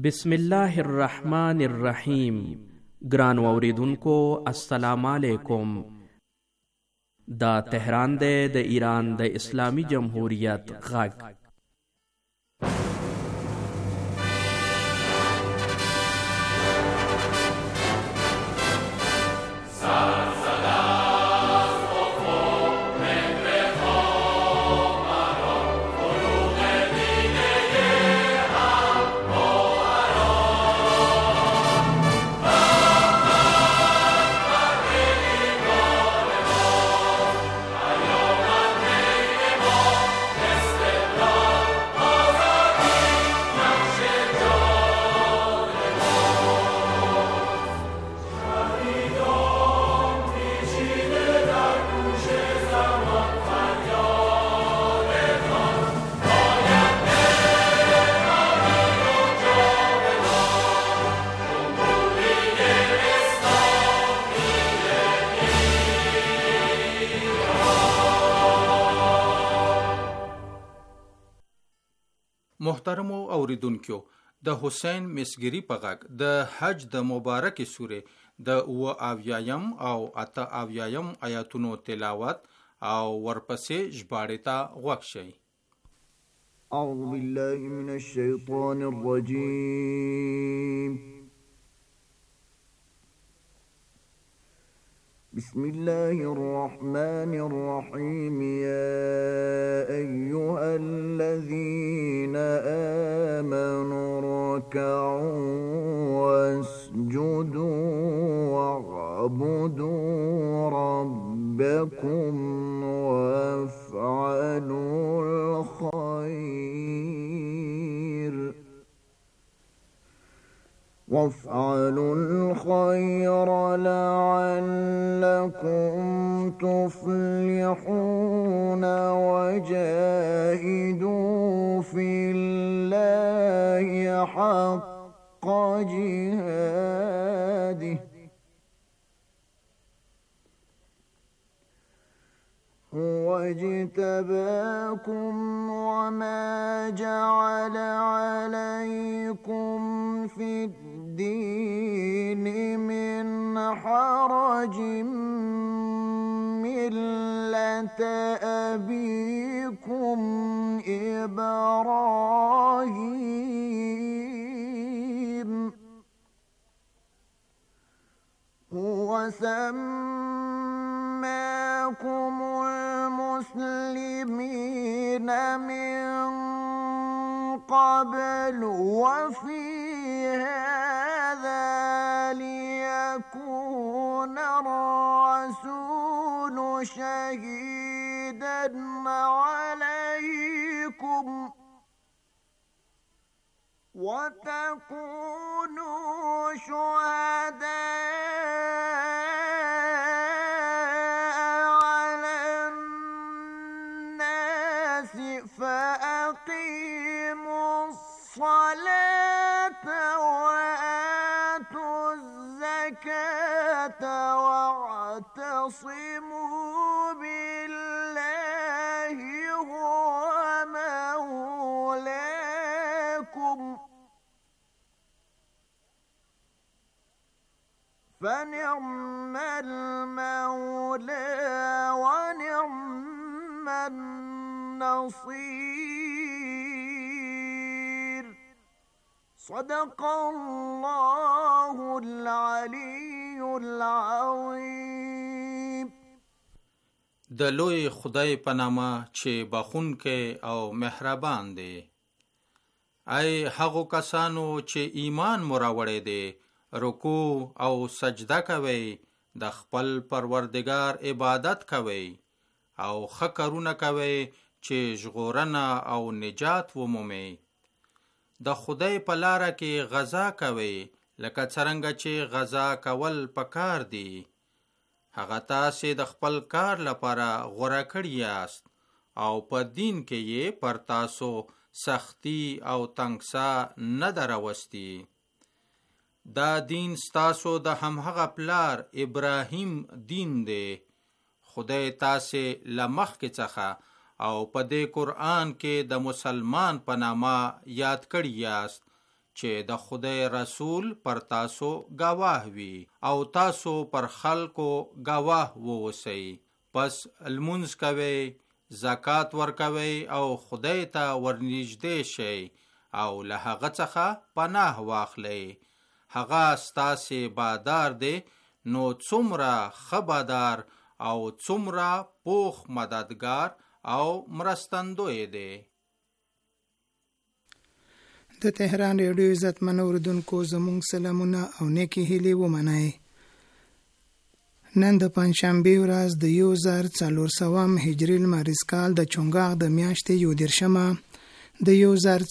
بسم الله الرحمن الرحیم. ګرانو اوریدونکو السلام علیکم. دا تهران دی د ایران د اسلامی جمهوریت غږ. محترمو اوریدونکو، د حسین مسګری په غږ د حج د مبارکې سورې د اویایم او 88 آیاتونو تلاوت او ورپسې ژباړې ته غوږ شئ. اعوذ بالله من الشیطان الرجیم. بسم الله الرحمن الرحيم. يا أيها الذين آمنوا اركعوا واسجدوا واعبدوا ربكم وافعلوا الخير لعلكم تفلحون وجاهدوا في الله حق جهاده هو اجتباكم وما جعل عليكم في الدين من حرج ملة أبيكم إبراهيم هو سماكم المسلمين من قبل وفي هذا ليكون الرسول شهيدا عليكم وتكونوا شهداء على الناس فأقيموا الصلاة وآتوا الزكاة واعتصموا بالله هو مولاكم فنعم المولى ونعم النصير. صدق الله العلي العظيم. د لوی خدای په نامه چې بخښونکی او مهربان دی. ای هغو کسانو چې ایمان مو راوړی دی، رکوع او سجده کوئ، د خپل پروردگار عبادت کوئ او ښه کارونه کوئ چې ژغورنه او نجات ومومئ. د خدای په لاره کې غزا کوئ لکه څرنګه چې غزا کول پکار دي. هغه تاسې د خپل کار لپاره غوره کړي یاست او په دین کې یې پر تاسو سختی او تنګسا نه ده راوستي. دا دین ستاسو د همهغه پلار ابراهیم دین دی. خدای تاسې له مخکې څخه او په دې قرآن کې د مسلمان په نامه یاد کړي یاست چې د خدای رسول پر تاسو گواه وي او تاسو پر خلکو گواه ووسی. پس لمونځ کوئ، زکات ورکوئ او خدای ته ورنږدې شئ او له هغه څخه پناه واخلئ. هغه ستاسې بادار دی، نو څومره ښه بادار او څومره پوخ مددگار او مرستندوی دی. د تهران ریډیو عزتمن اوریدونکو زموږ سلامونه او نیکی هیلې ومنئ. نن د پنجشنبې ورځ د 1400 هجري لمریز کال د چونګاغ د میاشتې 14مه د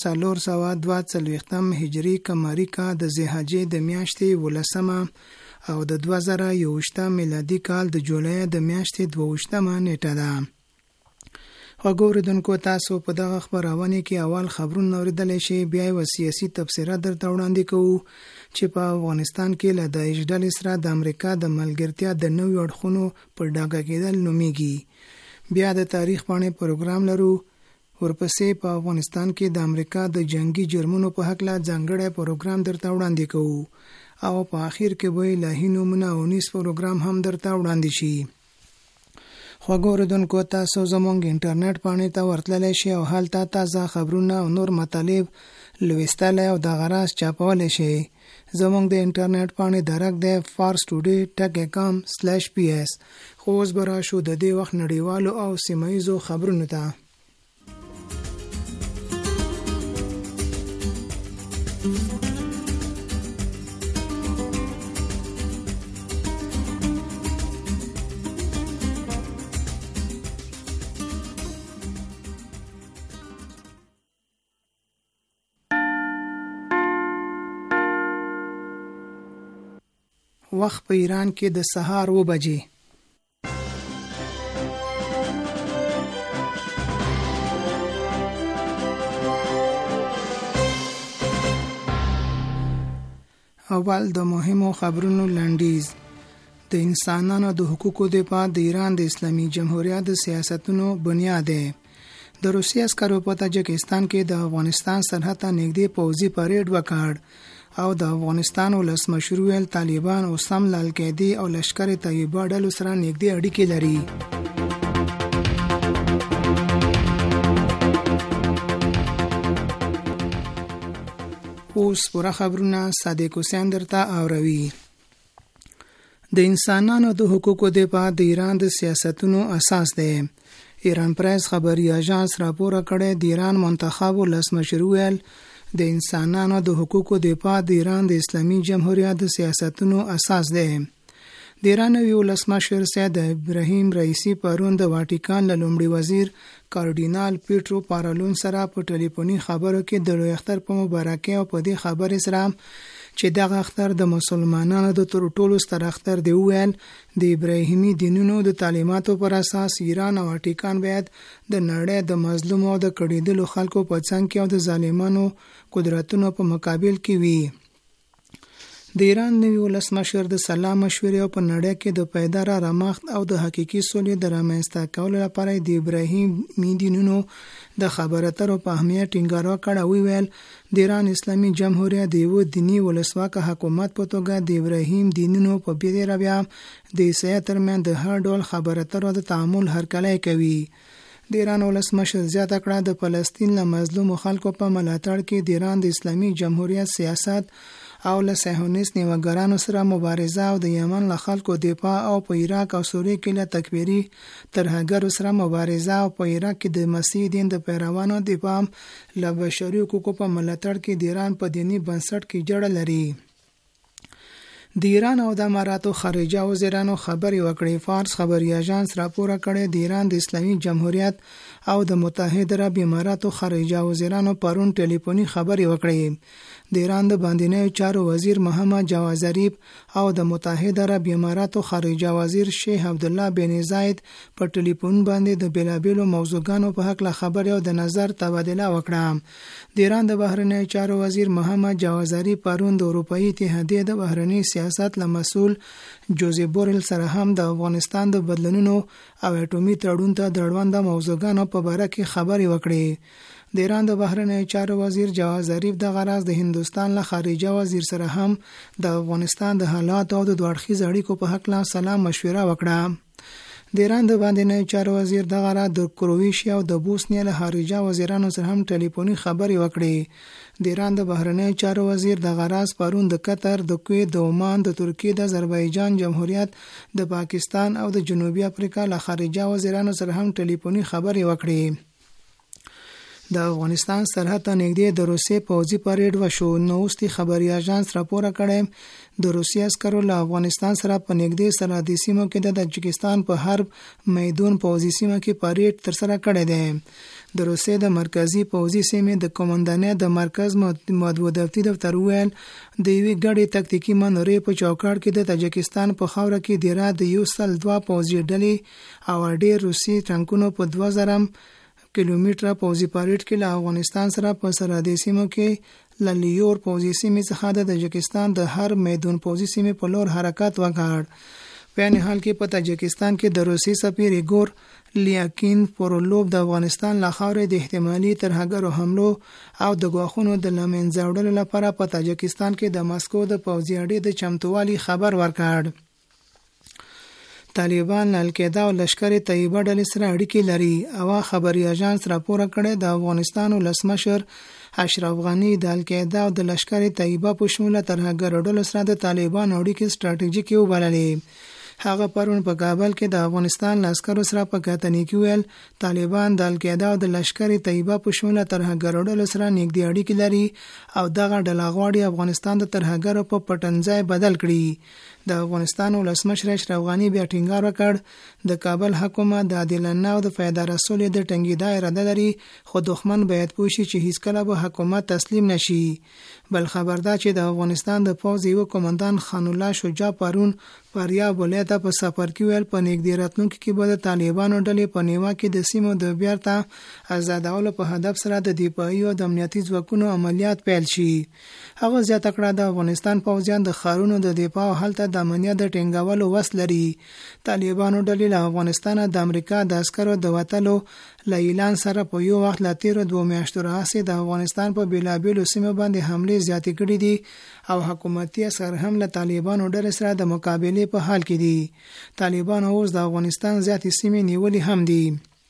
1442 هجري قمري کال د ذیحجې د میاشتې 18مه او د 2021 میلادي کال د جولای د میاشتې 22مه نیټه ده. وګوریدونکو تاسو په دغه خبرونه کې اول خبرونه اوریدل شي، بیا یې سیاسي تبصره درته وړاندې کوو چې په افغانستان کې له داعش ډلې سره د امریکا د ملګرتیا د نویو اړخونو پر ډاګه کېدل نومیږي. بیا د تاریخ باندې پروګرام لرو. ورپسې په افغانستان کې د امریکا د جنگي جرمونو په هکله ځانګړی پروګرام درته وړاندې کوو او په آخر کې به الهي نومونه او نیس پروګرام هم درته وړاندې شي. خوږوریدونکو تاسو زموږ انټرنیټ باندې ته ورتللی شئ او هلته تازه خبرونه او نور مطالب لوستلی او دغه راز چاپولی شئ. زموږ د انټرنیټ باندې درک دی farstoday.com/ps. خو اوس به راشو د دې وخت نړیوالو او سیمه ییزو خبرونو ته. وخت په ایران کې د سهار 2 بجې. اول د مهمو خبرونو لنډیز. د انسانانو د حقوقو دفاع د ایران د اسلامي جمهوریت د سیاستونو بنیاد دی. د روسي عسکرو په تاجکستان کې د افغانستان سرحد ته نږدې پوځي پریډ وکړ او د افغانستان ولسمشر ویل طالبان او سم لالقیدی او لشکر طیبه ډلو سره نږدې اړیکې لري. اوس پوره خبرونه صادق حسین درته اوروي. د انسانانو د حقوقو دفاع د ایران د سیاستونو اساس دی. ایران پریس خبري اژانس راپور کړی د ایران منتخب ولسمشر ویل د انسانانو د حقوقو دفاع د ایران د اسلامي جمهوریت د سیاستونو اساس دی. د ایران نوی ولسمشر سید ابراهیم رئیسی پرون د واټیکان له لومړي وزیر کارډینال پیټرو پارالون سره په ټلیفوني خبرو کې د لوی اختر په مبارکۍ او په دې خبرې سره چې دغه اختر د مسلمانانو د تر ټولو ستر اختر دی ویل د ابراهیمي دینونو د تعلیماتو پر اساس ایران او واټیکان باید د نړۍ د مظلوم او د کړیدلو خلکو په څنګ کې او د ظالمانو قدرتونو په مقابل کې وي. د ایران نوی ولسمشر د سلام مشورې او په نړۍ کې د پایدار رامخت او د حقيقي سولې د رامنځته کولو لپاره د ابراهیمي دینونو د خبرو اترو په اهمیت ټینګار وکړ. ویل د ایران اسلامي جمهوریت د یو دیني ولسواک حکومت په توګه د ابراهیم دینونو په بیا د عیسائی ترمن د هر ډول خبرو اترو د تعامل هرکلی کوي. د ایران ولسمشر زیاته کړه د فلسطین له مظلوم خلکو په ملاتړ کې د ایران د اسلامي جمهوریت سیاست او له صهیونیست نیوګرانو سره مبارزه او د یمن له خلکو دفاع او په عراق او سوریه کې له تکفیري ترهګرو سره مبارزه او په عراق کې د مسیح دین د پیروانو دفاع له بشري حقوقو په ملاتړ کې د ایران په دیني بنسټ کې جوړه لري. د ایران او د اماراتو خارجه وزیرانو خبري وکړې. فارس خبري اژانس راپور کړی د ایران د اسلامي جمهوریت او د متحده عرب اماراتو خارجه وزیرانو پرون ټلیفوني خبري وکړې. د ایران د باندنیو چارو وزیر محمد جواد ظریف او د متحده عرب اماراتو خارجه وزیر شیخ عبد الله بن زاید په ټلیفون باندې د بیلابیلو موضوعاتو په حق خبري او د نظر تبادله وکړه. د ایران د بهرنیو چارو وزیر محمد جواد ظریف پرون د اروپאי اتحادیه د بهرنی سیاست له مسؤل جوزیف بورل سره هم د افغانستان د بدلونونو او اټومي تړون ته د اړوند موضوعاتو په اړه کې خبري وکړې. د ایران د بهرنیو چارو وزیر جواد ظریف د غرض د هندستان له خارجه وزیر سره هم د افغانستان د حالات او د دوه اړخیز اړیکو په حق لا سلام مشوره وکړه. د ایران د بهرنیو چارو وزیر د غرض د کرواتیا او د بوسنیا له خارجه وزیرانو سره هم ټلیفوني خبرې وکړې. د ایران د بهرنیو چارو وزیر د غرض پرون د قطر، د کویت، د عمان، د ترکیې، د آذربایجان جمهوریت، د پاکستان او د جنوبي افریقا له خارجه وزیرانو سره هم ټلیفوني خبرې وکړې. د افغانستان سرحد ته نږدې د روسیې پوځي پریډ وشو. نوستي خبري اژانس راپور کړی د روسیې عسکرو له افغانستان سره په نږدې سرحدي سیمو کې د تاجکستان په حرب میدان پوځي سیمه کې پریډ ترسره کړی دی. د روسیې د مرکزی پوځي سیمې د کمانډانې د مرکز مطبوعاتي دفتر ویل د یوې ګډې تکتیکي منورې په چوکاټ کې د تاجکستان په خاوره کې د را د 102 پوځي ډلې او ډېر روسي ټانکونو په 2000 کیلومتره پوځي پریډ کې له افغانستان سره په سرحدي سیمو کې للیور پوځي سیمې څخه د تاجکستان د هر میدان پوځي سیمې په لور حرکت وکړ. په این حال کې په تاجکستان کې د روسي سفیر ایګور لیاکین پورولوف د افغانستان له خاورې د احتمالي ترهګرو حملو او د غواخونو د لمنځه وړلو لپاره په تاجکستان کې د مسکو د پوځي اډې د چمتووالي خبر ورکړ. طالبان القاعده او لشکر طیبه ډلې سره اړیکې لري. او خبري اژانس راپور کړی د افغانستان ولسمشر اشرف غنی د القاعده او د لشکر طیبه په شمول ترهګر ډلو سره د طالبان اړیکې سټراټیژیکي وبللې. هغه پرون په کابل کې د افغانستان لشکرو سره په کتنې کې ویل طالبان د القاعده او د لشکر طیبه په شمول ترهګر ډلو سره نږدې اړیکې لري او دغه ډله غواړي افغانستان د ترهګرو په پټنځای بدل کړي. د افغانستان ولسمشر اشرف غنی بیا ټینګار وکړ د کابل حکومت د عادلانه او د فایده رسولې د ټینګېدا اراده لري، خو دښمن باید پوه شي چې هیڅ کله به حکومت تسلیم نشي. بل خبردار چې د افغانستان د پوځ یو کمانډان خان الله شجاع پرون فاریاب ولایت په سفر کې ویل په نږدې راتلونکي کې به د طالبانو ډلې په نیوا کې د سیمو د بیرته آزادولو په هدف سره د دفاعي او د امنیتي ځواکونو عملیات پیل شي. هغه زیاته کړه د افغانستان پوځیان د ښارونو د دفاع او هلته د امنیت د ټینګولو وس لري. طالبانو ډلې له افغانستان د امریکا د عسکرو د وتلو له اعلان سره په یو وخت له تیرو 2 میاشتو راهیسې د افغانستان په بیلابیلو سیمو باندې حملې زیاتې کړې دي او حکومتي عسکر هم له طالبانو ډلې سره د مقابلې په حال کې دي. طالبان اوس د افغانستان زیاتې سیمې نیولې هم دي.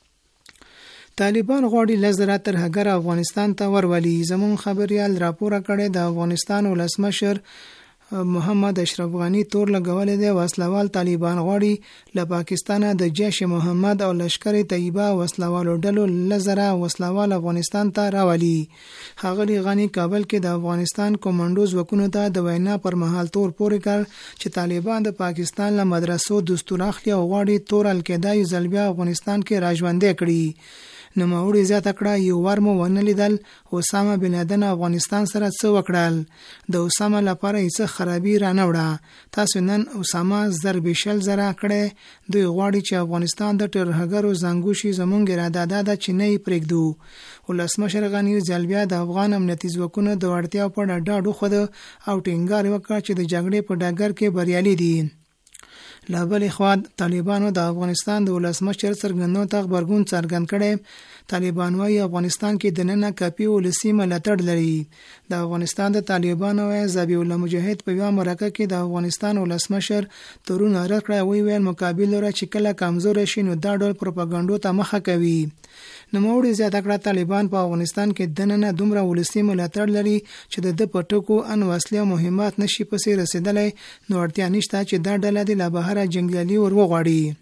طالبان غواړي لزره ترهګر افغانستان ته ورولي. زمون خبريال راپور کړی د افغانستان ولسمشر محمد اشرف غنی تور لګولې دی. وسلوال طالبان غواړي له پاکستان د جیش محمد او لشکر طیبه وسلوالو ډلو لزره وسلوال افغانستان ته راولي. ښاغلي غنی کابل کې د افغانستان کمانډوز وکونو ته د وینا پر مهال تور پورې کړ چې طالبان د پاکستان له مدرسو دستور اخلي او غواړي تور القاعده یو ځل بیا افغانستان کې راژوندې کړي. نوموړي زیاته کړه یو ور مو ونه لیدل اسامه بن لادن افغانستان سره څه وکړل، د اسامه لپاره هیڅ خرابي را نه وړه. تاسو نن اسامه ضرب شل زره کړي، دوی غواړي چې افغانستان د ترهګرو زنګو شي. زمونږ اراده ده چې نه یې پرېږدو. ولسمشر غنی ځل بیا د افغان امنیتي ځواکونو د وړتیا په اړه ډاډ وښود او ټینګار وکړ چې د جګړې په ډګر کې بریالي دي. له بلې خوا طالبانو د افغانستان د ولسمشر څرګندونو ته غبرګون څرګند کړی. طالبان وايي افغانستان کې د ننه کاپي ولسي ملاتړ لري. د افغانستان د طالبانو ذبیح الله مجاهد په یوه مرکه کې د افغانستان ولسمشر ترون رد کړی ویل مقابل لره چې کله کمزور شي نو دا ډول پروپاګاندا ته مخه کوي. نوموړي زیاته کړه طالبان په افغانستان کې د ننه دومره ولسي ملاتړ لري چې د پټکو ان وسلې مهمات نشي پسې رسیدلی، نو اړتیا نشته چې دا ډله د لا بهره جنگیالي ور وغواړي.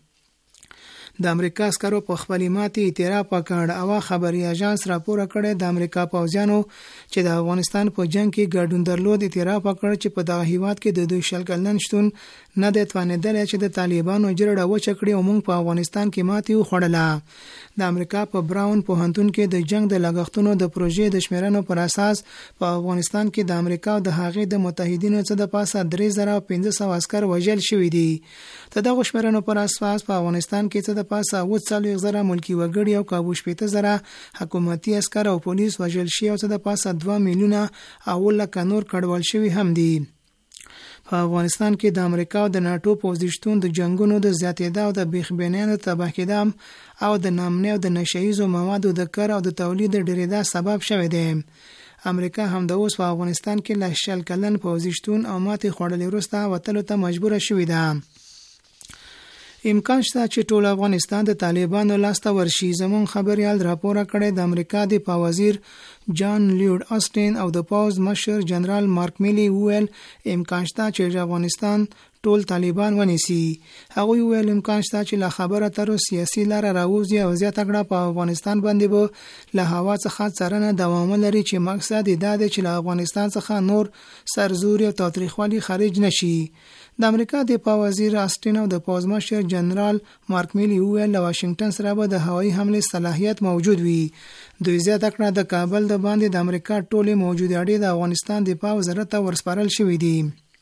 د امریکا عسکرو په خپلې ماتې اعتراف وکړ. او خبري اژانس راپور کړی د امریکا پوځیانو چې د افغانستان په جنگ کې ګډون درلود اعتراف وکړ چې په دغه هیواد کې د دوی شل کلن شتون نه د توانیدل چې د طالبانو جرړه وچه کړي او موږ په افغانستان کې ماتې وخوړله. د امریکا په براون پوهنتون کې د جنگ د لګښتونو د پروژې د شمیرنو پر اساس په افغانستان کې د امریکا او د هغې د متحدینو څخه د پاسه 3500 عسكر وژل شوي دي. دغه شمیرنو پر اساس په افغانستان کې څخه د پاسه 40,000 ملکی وګړي او کابو 80,000 حکومتي عسكر او پولیس وژل شوي او څخه د پاسه 2 میلیونه او لکه نور کډوال شوي هم دي. په افغانستان کې د امریکا او د ناتو پوځي شتون د جنگونو د زیاتېدا او د بیخبینانو تباه کېدام او د نامنه او د نشهیزو موادو د کار او د تولید ډېرېدا سبب شوی دی. امریکا هم د اوس په افغانستان کې له شل کلن پوځي شتون او ماتې خوړلې وروسته وتلو ته مجبوره شوې ده. امکان شته چې ټول افغانستان د طالبانو لاسته ورشي. زمون خبريال راپور کړی د امریکا د پاوزیر جان لیوډ آسټین او د پاوز مشر جنرال مارک میلی ویل امکان شته چې افغانستان ټول طالبان ونیسي. هغه ویل امکان شته چې له خبره تر سیاسي لار راوځي او زیاته کړه په افغانستان باندې به له هوا څخه څارنه دوام لري چې مقصد دا دی چې له افغانستان څخه نور سرزوري او تاریخوالي خارج نشي. د امریکا د پاوزیر آسټین او د پاوز مشر جنرال مارک میلی ویل له واشنگټن سره به د هوایي حمله صلاحیت موجود وي. دوی زیاته کړه د کابل د باندې د امریکا ټولې موجوده اړې د افغانستان د پاو وزارت ته ورسپارل شوې دي.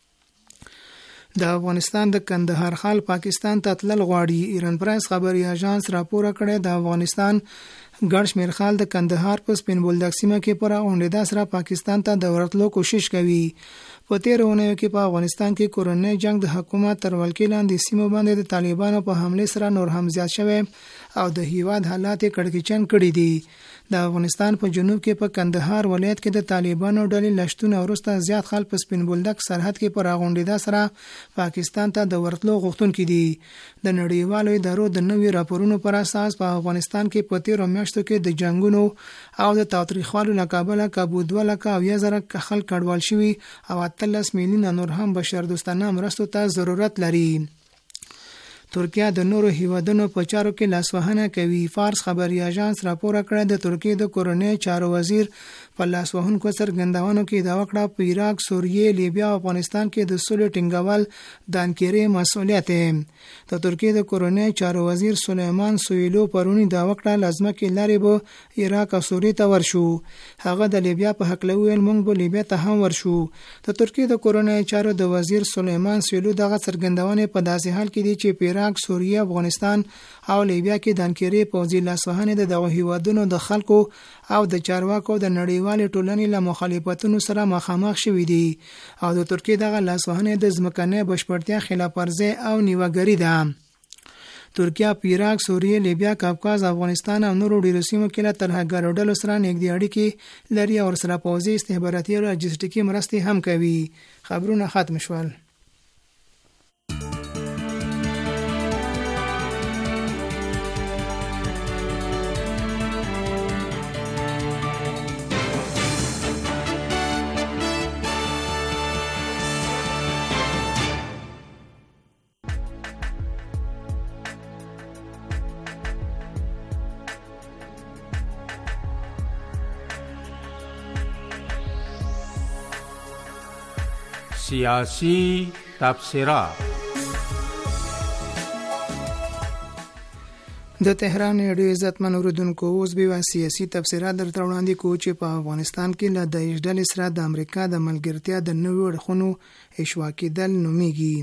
د افغانستان د کندهار خال پاکستان ته تلل غواړي. ایران پریس خبري اژانس راپور کړی د افغانستان ګڼ شمېر خال د کندهار په سپین بولدک سیمه کې پر اونډه سره پاکستان ته د ورتلو کوشش کوي. په تیر اونۍ کې په افغانستان کې کورنۍ جنگ د حکومت تر ولکې لاندې سیمو باندې د طالبانو په حمله سره نور هم زیات شوی او د هیواد حالات کړکېچن کړي دي. د افغانستان په جنوب کې په کندهار ولایت کې د طالبانو ډلې لشتونه وروسته زیات خلک په سپین بولدک سرحد کې پر اغونډیدا سره پاکستان ته د ورتلو غوښتونکي دي. د نړیوالو ادارو د نوي راپورونو پر اساس په افغانستان کې په تیرو میاشتو کې د جنگونو او د تاوتریخوالو له کبله کابو 2,000 خلک کډوال شوي او 13 میلیونه نور هم بشردوستانه مرستو ته ضرورت لري. ترکیه د نورو هیوادونو په چارو کې لاسوهنه کوي. فارس خبري اژانس راپور کړی د ترکیه د کورنۍ چارو وزیر په لاسوهونکو څرګندونو کې دا وکړه په عراق، سوریه، لیبیا او افغانستان کې د سولې ټینګول د انکارې مسؤلیت دی. د ترکیه د کورنۍ چارو وزیر سلیمان سویلو پرونی دا وکړه لازمه کې لارې به عراق او سوریه ته ورشو. هغه د لیبیا په حق لویل مونږ به لیبیا ته هم ورشو. د ترکیه د کورنۍ چارو د وزیر سلیمان سویلو دغه څرګندونه په داسې حال کې دي چې عراق، سوریه، افغانستان او لیبیا کې د انکارې پوځي لاسوهنې د دغه هیوادونو د خلکو او د چارواکو د نړیوال ټولنې له مخالفتونو سره مخامخ شوي دي او د ترکیه دغه لاسوهنې د ځمکنۍ بشپړتیا خلاف ورزي او نیوګري ده. ترکیه په عراق، سوریه، لیبیا، کاوکاز، افغانستان او نورو ډیرو سیمو کې له ترهګرو ډلو سره نږدې اړیکې لري او سره پوځي، استخباراتي او لوجستیکي مرستې هم کوي. خبرونه ختم شول. سیاسی تبصره. د تهران ډیو عزتمن اوریدونکو اوس به سیاسي تبصره درته وړاندې کوو چې په افغانستان کې له داعش ډلې سره د امریکا د ملګرتیا د نویو اړخونو اشوا کېدل نومیږي.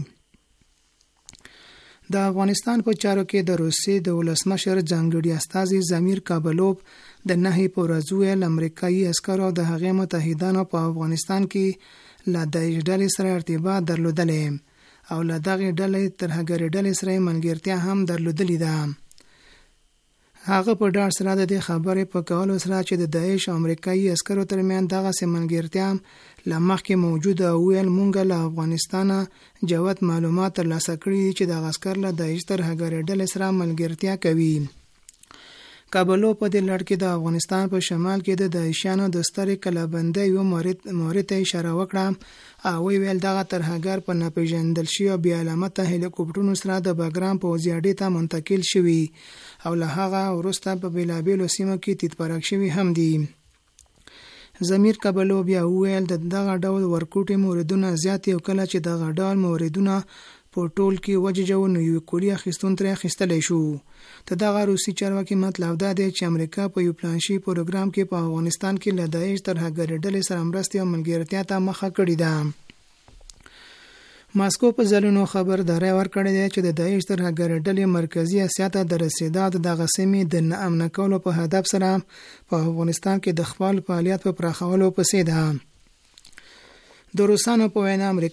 د افغانستان په چارو کې د روسیې د ولسمشر ځانګړي استازي زمیر کابلوف د نهي په ورځ ویل امریکایي عسکرو د هغې متحدانو په افغانستان کې له داعش ډلې سره ارتباط درلودلی او له دغې ډلې ترهګرې ډلې سره ملګرتیا هم درلودلې ده. هغه په ډاډ سره د دې خبرې په کولو سره چې د داعش او امریکایي عسکرو ترمنځ دغه ملګرتیا له مخکې موجوده ویل مونږ له افغانستانه جوت معلومات ترلاسه کړي چې د عسکر له داعش ترهګرې ډلې سره ملګرتیا کوي. کابلو په دې لړ کې د افغانستان په شمال کې د داعشیانو د سترې کلابندۍ یو مورد ته اشاره وکړه او ویل دغه ترهګر په ناپېژندل شوي او بې علامته هلیکوپټرونو سره د بګرام پوځي اډې ته منتقل شوي او له هغه وروسته په بېلابېلو سیمو کې تیتپرک شوي هم دي. زمیر کابلو بیا وویل د دغه ډول ورکوټي موردونه زیات یو کله چې دغه ډول موردونه په ټول کې وججو نو یو کولی اخیستون ترې اخیستلی شو. ته دغه روسي چارواکي مطلب دا دی چې امریکا په یو پلانشي پروګرام کې په افغانستان کې له داعش ترهګرې ډلې سره مرستې او ملګرتیا ته مخه کړې ده. ماسکو په ځلونو خبرداری ورکړې ده چې د داعش ترهګرې ډلې مرکزی اسیا ته د رسیدا د دغه سیمې د ناامن کولو په هدف سره په افغانستان کې د خپل فعالیت په پراخولو پسې ده. د روسانو په وینا امریکا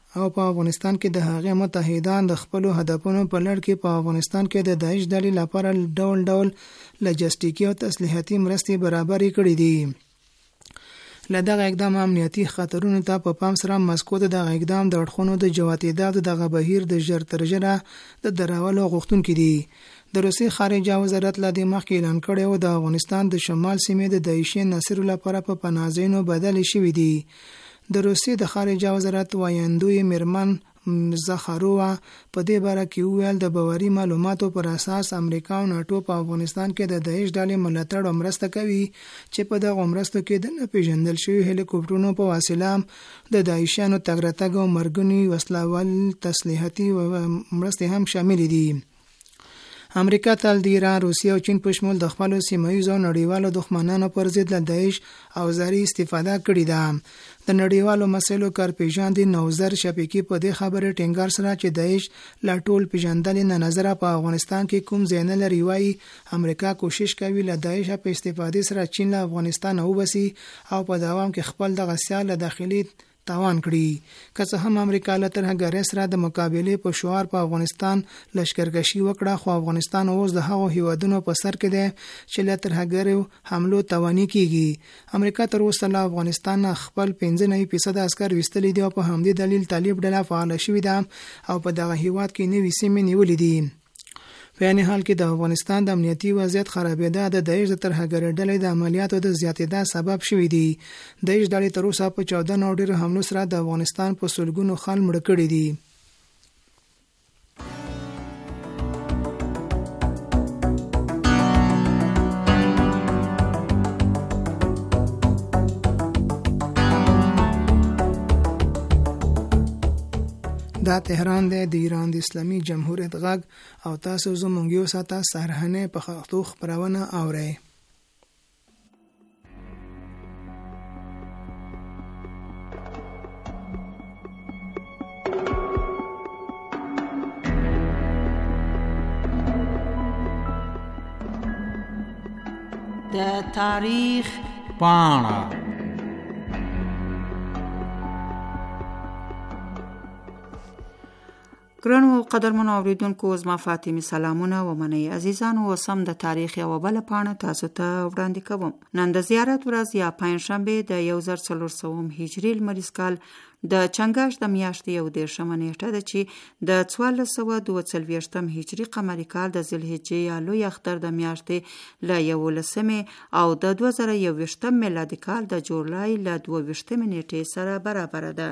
او په افغانستان کې د هغې متحدان د خپلو هدفونو په لړ کې په افغانستان کې د داعش ډلې لپاره ډول ډول لوجستیکي او تسلیحاتي مرستې برابرې کړې دي. له دغه اقدام امنیتي خطرونو ته په پام سره مسکو د دغه اقدام د اړخونو د جواتیداتو دغه بهیر د ژر تر ژره د دراولو غوښتونکي دي. د روسیې خارجه وزارت له دې مخکې اعلان کړی و د افغانستان د شمال سیمې د داعشي عناصرو لپاره په پناهځایونو بدلې شوي دي. د روسیې د خارجه وزارت وایندوی میرمن زخارووا په دې باره کې وویل د باوري معلوماتو پر اساس امریکا او ناتو په افغانستان کې د داعش ډلې ملاتړ او مرسته کوي چې په دغه مرستو کې د نه پیژندل شوي هلیکوپټرونو په وسیله د داعشیانو تګ راتګ او مرګونې وسلوال تسلیحاتي مرستې هم شامل دي. امریکا تل د ایران، روسیه او چین په شمول د خپلو سیمه‌ییزو او نړیوالو دښمنانو پر ضد له داعش اوزاري استفاده کړې ده. د نړیوالو مسایلو کارپېژندې نوزر شفیقي په دې خبره ټینګار سره چې داعش لا ټول پیژندل نه نظر په افغانستان کې کوم ځای نه لري وایي امریکا کوشش کوي له داعش په استفادې سره چین له افغانستان وباسي او په دوام کې خپل دغه سیال داخلي تاوان کړي. که څه هم امریکا له ترهګرۍ سره د مقابلې په شعار په افغانستان لشکرکشي وکړه، خو افغانستان اوس د هغو هیوادونو په سر کې دی چې له ترهګریو حملو توانې کیږي. امریکا تر اوسه له افغانستان خپل 15% عسكر وستلي دي او په همدې دلیل طالب ډله فعال شوې ده او په دغه هیواد کې نوې سیمې نیولې دي. په یعنی حال کې د افغانستان د امنیتي وضعیت خرابېدا د داعش د ترهګرۍ ډلې د عملیاتو د زیاتېدا سبب شوی دی. داعش ډلې تر اوسه په 14 نور ډېر حملو سره د افغانستان په سلګونو خلک مړه کړي دي. دا تهران دی د ایران د اسلامي جمهوریت غږ او تاسو زموږ یو ساعته سهرنه په پښتو خبرونه اورئ. د تاریخ پاڼه ګرانو قدرمنو اوریدونکو، زما فاطمه سلامونه و منئ عزیزانو. وسم د تاریخ یو بل پاڼه تاسو ته وړاندې کوم. نن د زیارت ورځ یا پنځشنبه د 1400 هجری لمریز کال د چنګاښ د میاشتې 11 نیټه ده چې د 1442 هجری قمری کال د ذوالحجې یا لوی اختر د میاشتې ل 11 او د 2021 میلادي کال د جولای ل 22 نیټې سره برابر ده.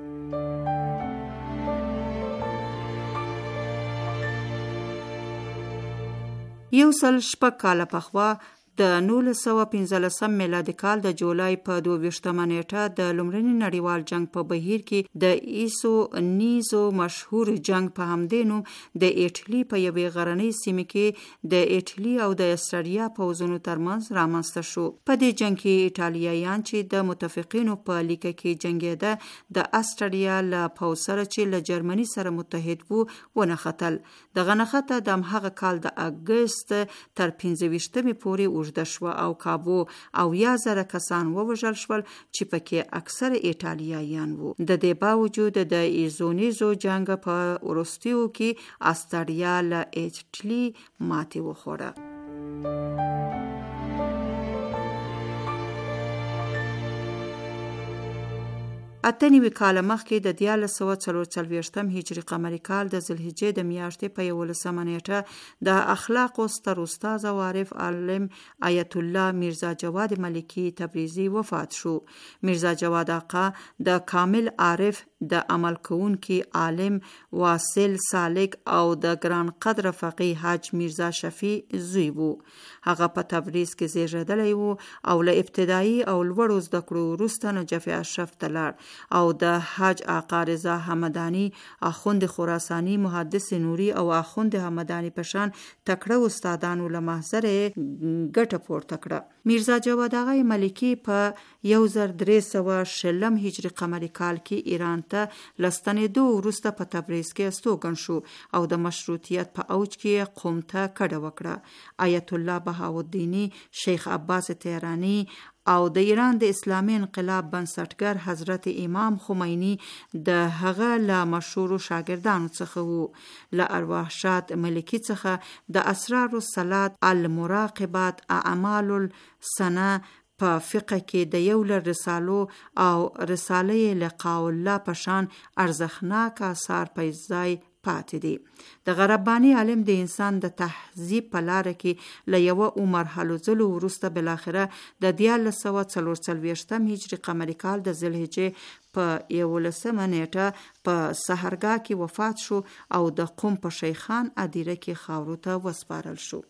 یو سل شپږ کاله پخوا د 1915 میلادي کال د جولای په 22 نیټه د لومړني نړیوال جنگ په بهیر کې د ایسو نیزو مشهور جنگ په همدې نوم د ایټالي په یوې غرنۍ سیمه کې د ایټالي او د استرالیا پوځونو ترمنځ رامنځته شو. په دې جنگ کې ایټالیایان چې د متفقینو په لیکه کې جنگیده د استرالیا له پوځ سره چې له جرمني سره متحد وو ونښتل. دغه نښته د همغه کال د اګست تر 15 پورې اوږده شوه او کابو او 1000 کسان ووژل شول چې پکې اکثر ایټالیایان وو. د دې باوجود د ایزونیزو جنگ په وروستیو کې استرالیا له ایټالي ماتې وخوړه. اتنوي کاله مخکې د 1444 هجری قمری کال د ذوالحجې د میاشتې په 11 نیټه د اخلاقو ستر استاد او عارف عالم آیت الله میرزا جواد ملکی تبریزی وفات شو. میرزا جواد آقا د کامل عارف، د عمل کوونکی عالم، واصل سالک او د ګران قدر فقيه حاج میرزا شفیع زوی وو. هغه په تبریز کې زیږیدلی وو او له ابتدایي او لوړو زده کړو وروسته نجف اشرف ته لاړ او د حاج آقا رضا حمدانی، اخوند خراسانی، محدث نوری او اخوند حمدانی پشان تکړه استادانو له محضر ګټه پورته کړه. میرزا جواد آقا ملکی په 1300 هجری قمری کال کې ایران ته لستنېدو وروسته په تبریز کې استوګن شو او د مشروطیت په اوج کې قوم ته کډه وکړه. آیت الله بهاءالدین، شیخ عباس تهرانی او د ایران د اسلامي انقلاب بنسټګر حضرت امام خمینی د هغه له مشهورو شاګردانو څخه وو. له ارواح شاد ملکی څخه د اسرار الصلات، المراقبات، اعمال السنه په فقه کې د یو له رسالو او رساله لقاء الله په شان ارزښتناک آثار په ځای پاتې دي. د غربانی عالم د انسان د تهذیب په لاره کې له یو عمر هلو ځلو وروسته بالاخره د 1944 هجري قمري کال د ذوالحجې په 11 نیټه په سحرګاه کې وفات شو او د قم په شیخان ادیره کې خاورو ته وسپارل شو.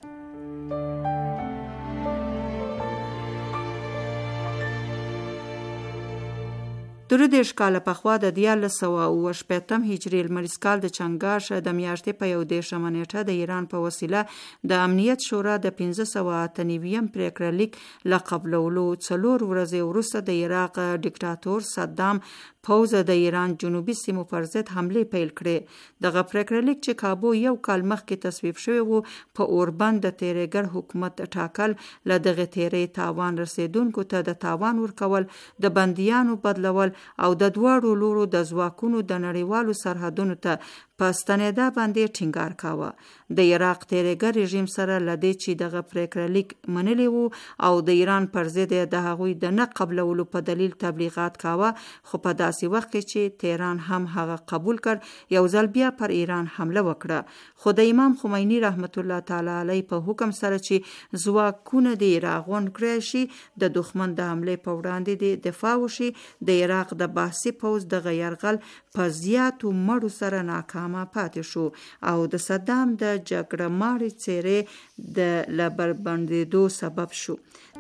درو دیرش کاله پخوا د 1958 هجري لمریز کال د چنګاښ د میاشتې په 11 نیټه د ایران په وسیله د امنیت شورا د 598 پریکړه لیک له قبلولو 4 ورځې وروسته د عراق ډیکټاتور صدام پوځ د ایران جنوبي سیمو پر ضد حمله پیل کړې. دغه پریکړه لیک چې کابو یو کال مخکې تصویب شوی وو په اوربند د تیرېګر حکومت ټاکل، له دغه تیرې تاوان رسیدونکو ته د تاوان ورکول، د بندیانو بدلول او د دواړو لورو د ځواکونو د نړیوالو سرحدونو ته په ستنېدا باندې ټینګار کاوه. د عراق تیرېګر رژیم سره لدې چې دغه پریکړه لیک منلی وو او د ایران پر ضد د هغوی د نه قبلولو په دلیل تبلیغات کاوه، خو په داسې وخت کې چې تهران هم هغه قبول کړ، یو ځل بیا پر ایران حمله وکړه. خو د امام خمینی رحمت الله تعالی علیه په حکم سره چې ځواکونه د راغونډ کړی شي، د دښمن د حملې په وړاندې د دفاع وشي، د عراق د باسي پوځ د غیرغل په زیاتو مړو سره ناکام پاتې شو او د صدام د جګړه مارې څېرې د لبربندېدو سبب شو.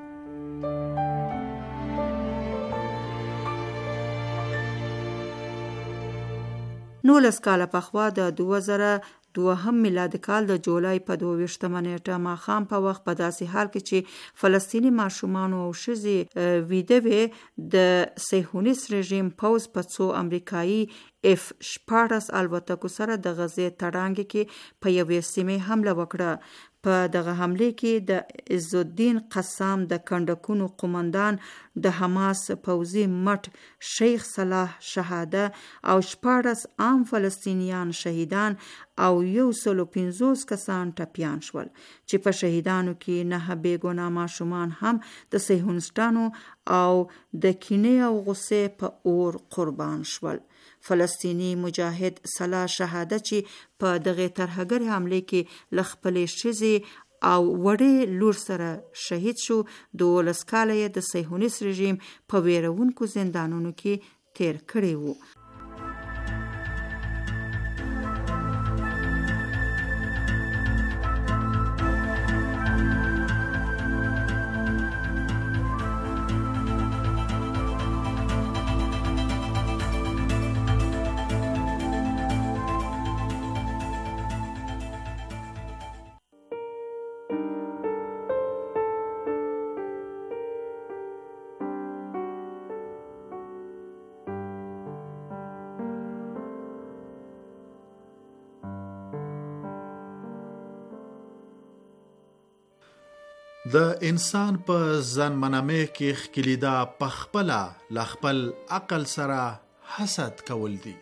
نولس کاله پخوا د 2002 میلادي کال د جولای په 22 نیټه ماښام په وخت په داسې حال کې چې فلسطینی ماشومان او ښځې ویده وې، د صهیونیست رژیم پوځ په څو امریکایي F-14 الوتکو سره د غزې تړانګې کې په یوې سیمې حمله وکړه. په دغه حمله کې د عز الدین قسام د کندکونو قومندان، د حماس پوځي مټ شیخ صلاح شهاده او 14 عام فلسطینیان شهیدان او 150 کسان ټپیان شول، چې په شهیدانو کې 9 بېګناه ماشومان هم د صهیونیستانو او د کینې او غصې په اور قربان شول. فلسطینی مجاهد صلاح شهاده چې په دغه ترهګر حمله کې له خپلې ښځې او وړې لور سره شهید شو، 12 کاله یې د صهیونیست رژیم په ویرونکو زندانونو کې تیر کړی وو. د انسان په ځانمنامۍ کې ښکلي ده پخپله له خپل عقل سره حسد کول دي.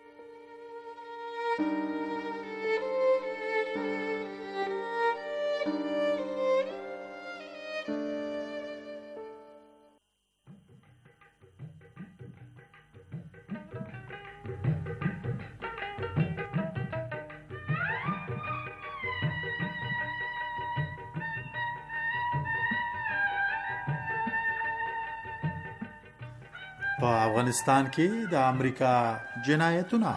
په افغانستان کې د امریکا جنایتونه.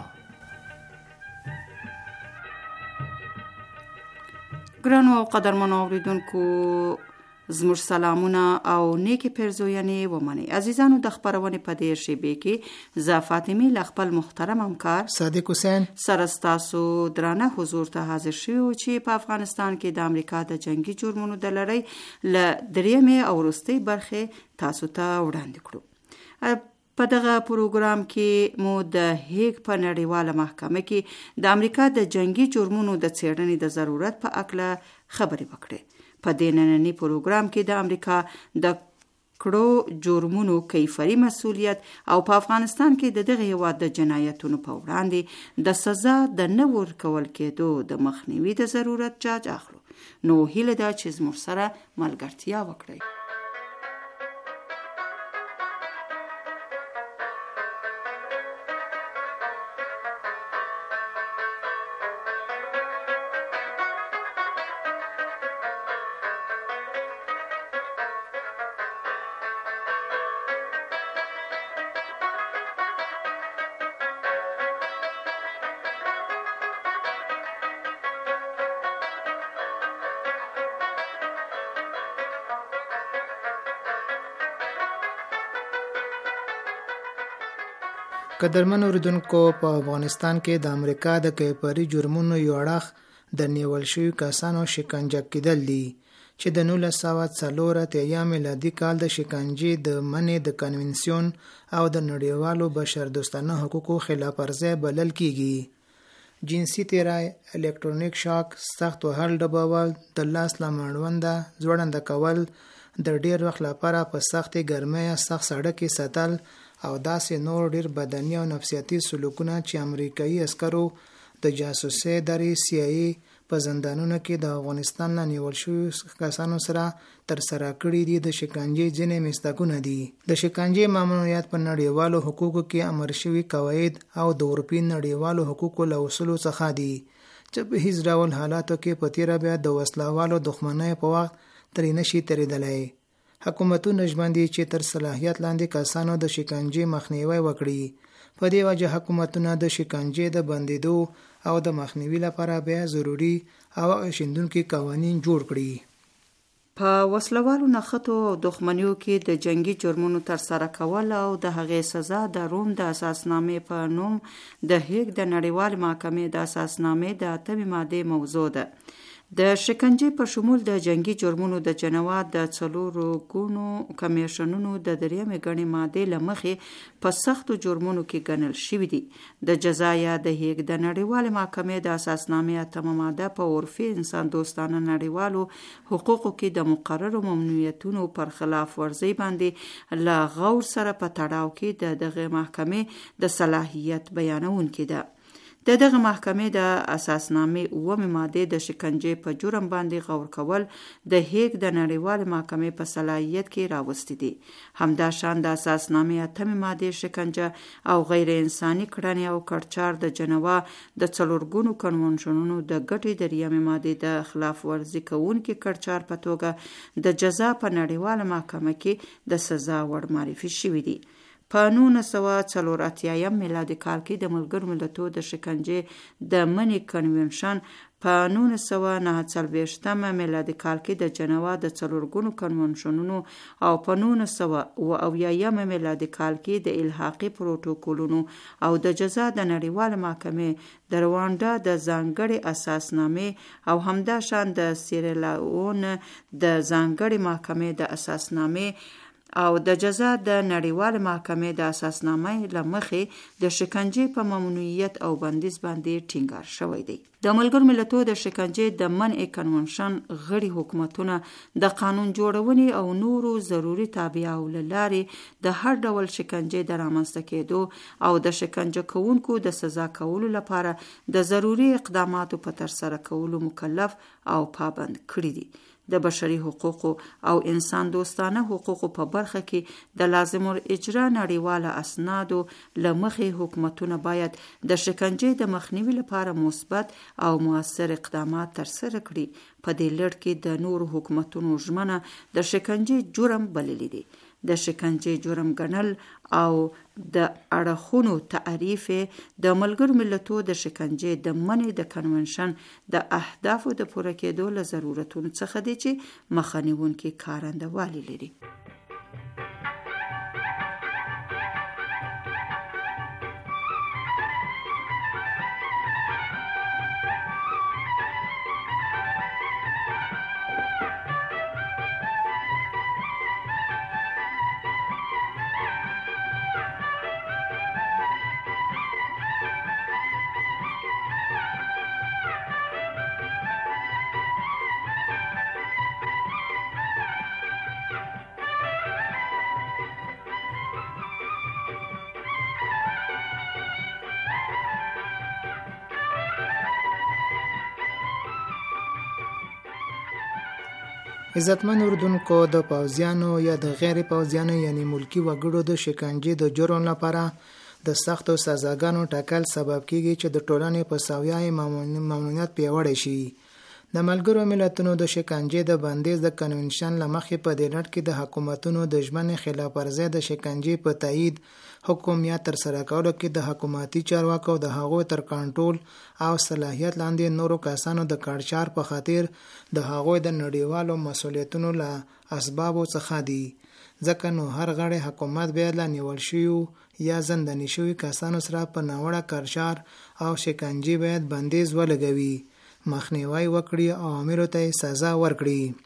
ګرانو او قدرمنو اوریدونکو، زموږ سلامونه او نیکی پیرزوینې ومنئ. عزیزانو، د خپرونې په دې شیبې کې زه فاطمه له خپل محترم همکار صادق حسین سره ستاسو درانه حضور ته حاضر شوی و چې په افغانستان کې د امریکا د جنگي جرمونو د لړۍ له 3 او وروستۍ برخې تاسو ته وړاندې کړو. په دغه پروګرام کې مو د هیګ په نړیواله محکمه کې د امریکا د جنگي جرمونو د څېړنې د ضرورت په اړه خبرې وکړې. په دې نننی پروګرام کې د امریکا د کړو جرمونو کیفري مسؤلیت او په افغانستان کې د دغه هیواد د جنایتونو په وړاندې د سزا د نه ورکول کېدو د مخنیوي د ضرورت جاج اخلو. نو هیله ده چې زموږ سره ملګرتیا وکړئ. قدرمن اوریدونکو، په افغانستان کې د امریکا د کیفري جرمونو یو اړخ د نیول شویو کسانو شکنجه کېدل دي چې د 1940 میلادي کال د شکنجې د منع د کنونسیون او د نړیوالو بشردوستانه حقوقو خلاف ورزي بلل کیږي. جنسي تیرای، الکترونیک شاک، سخت وهل ډبول، د لاس لمړونده ځوړنده کول، د ډیر وخت لپاره په سختې ګرمۍ یا سخت سړک کې ساتل او داسې نور ډیر بدني او نفسیاتي سلوکونه چې امریکایي عسکرو د جاسوسي ادارې CIA په زندانونو کې د افغانستان له نیول شویو کسانو سره ترسره کړي دي د شکنجې ځینې مصداقونه دي. د شکنجې ممنوعیت په نړیوالو حقوقو کې امر شوي قواعد او د اروپایي نړیوالو حقوقو له اصولو څخه دي چې په هیڅ ډول حالاتو کې په تیره بیا د وسلوالو دښمنۍ په وخت ترې نشي تېرېدلی. حکومتونه ژمن دي چې تر صلاحیت لاندې کسانو د شکنجې مخنیوی وکړي. په دې وجه حکومتونه د شکنجې د بندیدو او د مخنیوي لپاره بیا ضروري او شیندونکي قوانین جوړ کړي. په وسلوالو نښتو او دښمنیو کې د جنگي جرمونو ترسره کول او د هغې سزا د روم د اساسنامې په نوم د هیګ د نړیوال محکمې د اساسنامې د 8 ماده موضوع ده. د شکنجې په شمول د جنگي جرمونو د جنوا د 4 ګونو کمیشنونو د 3 غني ماده لمخې په سختو جرمونو کې ګڼل شوی دي. د جزا یا د هیګ د نړیوال محکمې د اساسنامې 8 ماده په عرفي انسان دوستانه نړیوالو حقوقو کې د مقررو ممنوعیتونو پر خلاف ورزي باندې لا غور سره په تړاو کې دغه محکمې د صلاحیت بیانونکې ده. د دغه محکمې د اساسنامې 9 ماده د شکنجې په جرم باندې غور کول د هیګ د نړیوال محکمې په صلاحیت کې راوستي دي. همداشان د اساسنامې 8 ماده شکنجه او غیر انساني کړنې او کړچار د جنوا د 4 ګونو کنونشنونو د ګټې 3 ماده د خلاف ورزي کوونکې کړچار په توګه د جزا په نړیوال محکمه کې د سزا وړ معرفي شوي دي. په 1984 میلادي کال کې د ملګرو ملتونو د شکنجې د منع کنونشن، په 1949 میلادي کال کې د جنوا د 4 ګونو کنونشنونو او په 1980 میلادي کال کې د الحاقي پروتوکولونو او د جزا د نړیوال محکمې د رواندا د ځانګړي اساسنامې او همداشان د سیریلیون د ځانګړي محکمې د اساسنامې او د جزا د نړیوال محکمې د اساسنامې لمخې د شکنجې په ممنوعیت او بندیز باندې ټینګار شوی دی. د ملګرو ملتونو د شکنجې د منع کنونشن غړي حکومتونه د قانون جوړونې او نورو ضروري تابعیتونو لارې د هر ډول شکنجې د رامنځته کېدو او د شکنجه کوونکو د سزا کولو لپاره د ضروري اقداماتو په ترسره کولو مکلف او پابند کړي دي. د بشري حقوقو او انسان دوستانه حقوقو په برخه کې د لازم اجرا نړیواله اسنادو لمخې حکومتونه باید د شکنجې د مخنیوي لپاره مثبت او مؤثر اقدامات ترسره کړي. په دې لړ کې د نورو حکومتونو ژمنه د شکنجې جرم بللی دي. د شکنجې جرم ګڼل او د اړخونو تعریف د ملګرو ملتونو د شکنجې د منع د کنونشن د اهدافو د پوره کېدو له ضرورتونو څخه دي چې مخنیوونکي کارندوالي لري. عزتمن اردوونکو د پوځیانو یا د غیر پوځیانو یعنی ملکی وګړو د شکنجې د جرم لپاره د سختو سزاګانو ټاکل سبب کیږي چې د ټولنې په سویای ممنوعیت پیوړی شي. د ملګرو ملتونو د شکنجې د بندیز د کنونشن لمخې په دې لړ کې د حکومتونو د ژمنې خلاف ورزي د شکنجې په تایید حکم یا تر سره کولو کې د حکومتي چارواکو د هغو تر کنټرول او صلاحیت لاندې نورو کسانو د کارچار په خاطر د هغو د نړیوالو مسولیتونو له اسبابو څخه دي. ځکه نو هر غړی حکومت باید له نیول شویو یا زنداني شویو کسانو سره په ناوړه کارچار او شکنجې باید بندیز ولګوي، مخنیوي وکړي او امرو ته سزا ورکړي.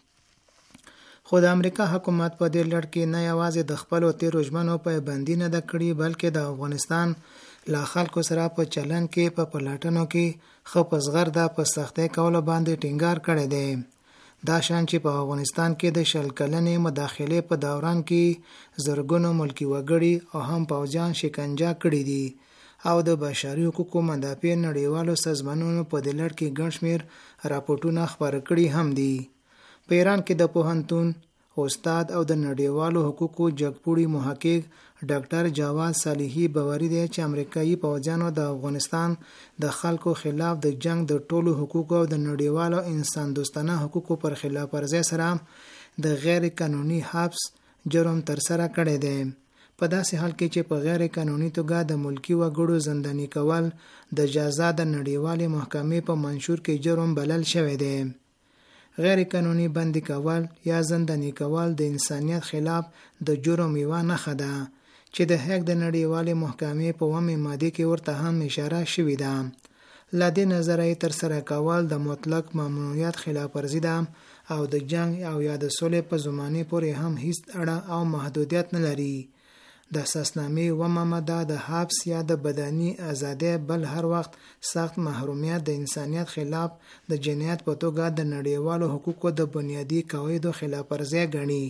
خو د امریکا حکومت په دې لړ کې نه یوازې د خپلو تیرو ژمنو پابندي نه ده کړې، بلکې د افغانستان له خلکو سره په چلن کې په پلټنو کې ښه په زغرده په سختۍ کولو باندې ټینګار کړی دی. دا شان چې په افغانستان کې د 100 کلنې مداخلې په دوران کې زرګونو ملکی وګړي او هم پوځیان شکنجه کړي دي او د بشري حقوقو مدافع نړیوالو سازمانونو په دې لړ کې ګڼ شمېر راپورټونه خپاره کړي هم دي. په ایران کې د پوهنتون استاد او د نړیوالو حقوقو جګپوړي محقق ډاکټر جواد صالحي باوري دی چې امریکایي پوځیانو د افغانستان د خلکو خلاف د جنگ د ټولو حقوقو او د نړیوالو انسان دوستانه حقوقو پر خلاف ورزي سره د غیر قانوني حبس جرم ترسره کړی دی. په داسې حال کې چې په غیر قانوني توګه د ملکی وګړو زنداني کول د جزا د نړیوالې محکمې په منشور کې جرم بلل شوی دی. غیر قانوني بندي کول یا زنداني کول د انسانیت خلاف د جرم یوه نښه ده چې د هغې د نړیوالې محکمې په 8 ماده کې ورته هم اشاره شوې ده. له دې نظره یې ترسره کول د مطلق ممنوعیت خلاف ورزي ده او د جنگ او یا د سولې په زمانه پورې هم هیڅ اړه او محدودیت نه لري. د اساسنامې 8 ماده د حبس یا د بدني ازادۍ بل هر وخت سخت محرومیت د انسانیت خلاف د جنایت په توګه د نړیوالو حقوقو د بنیادي قواعدو خلاف ورزي ګڼي.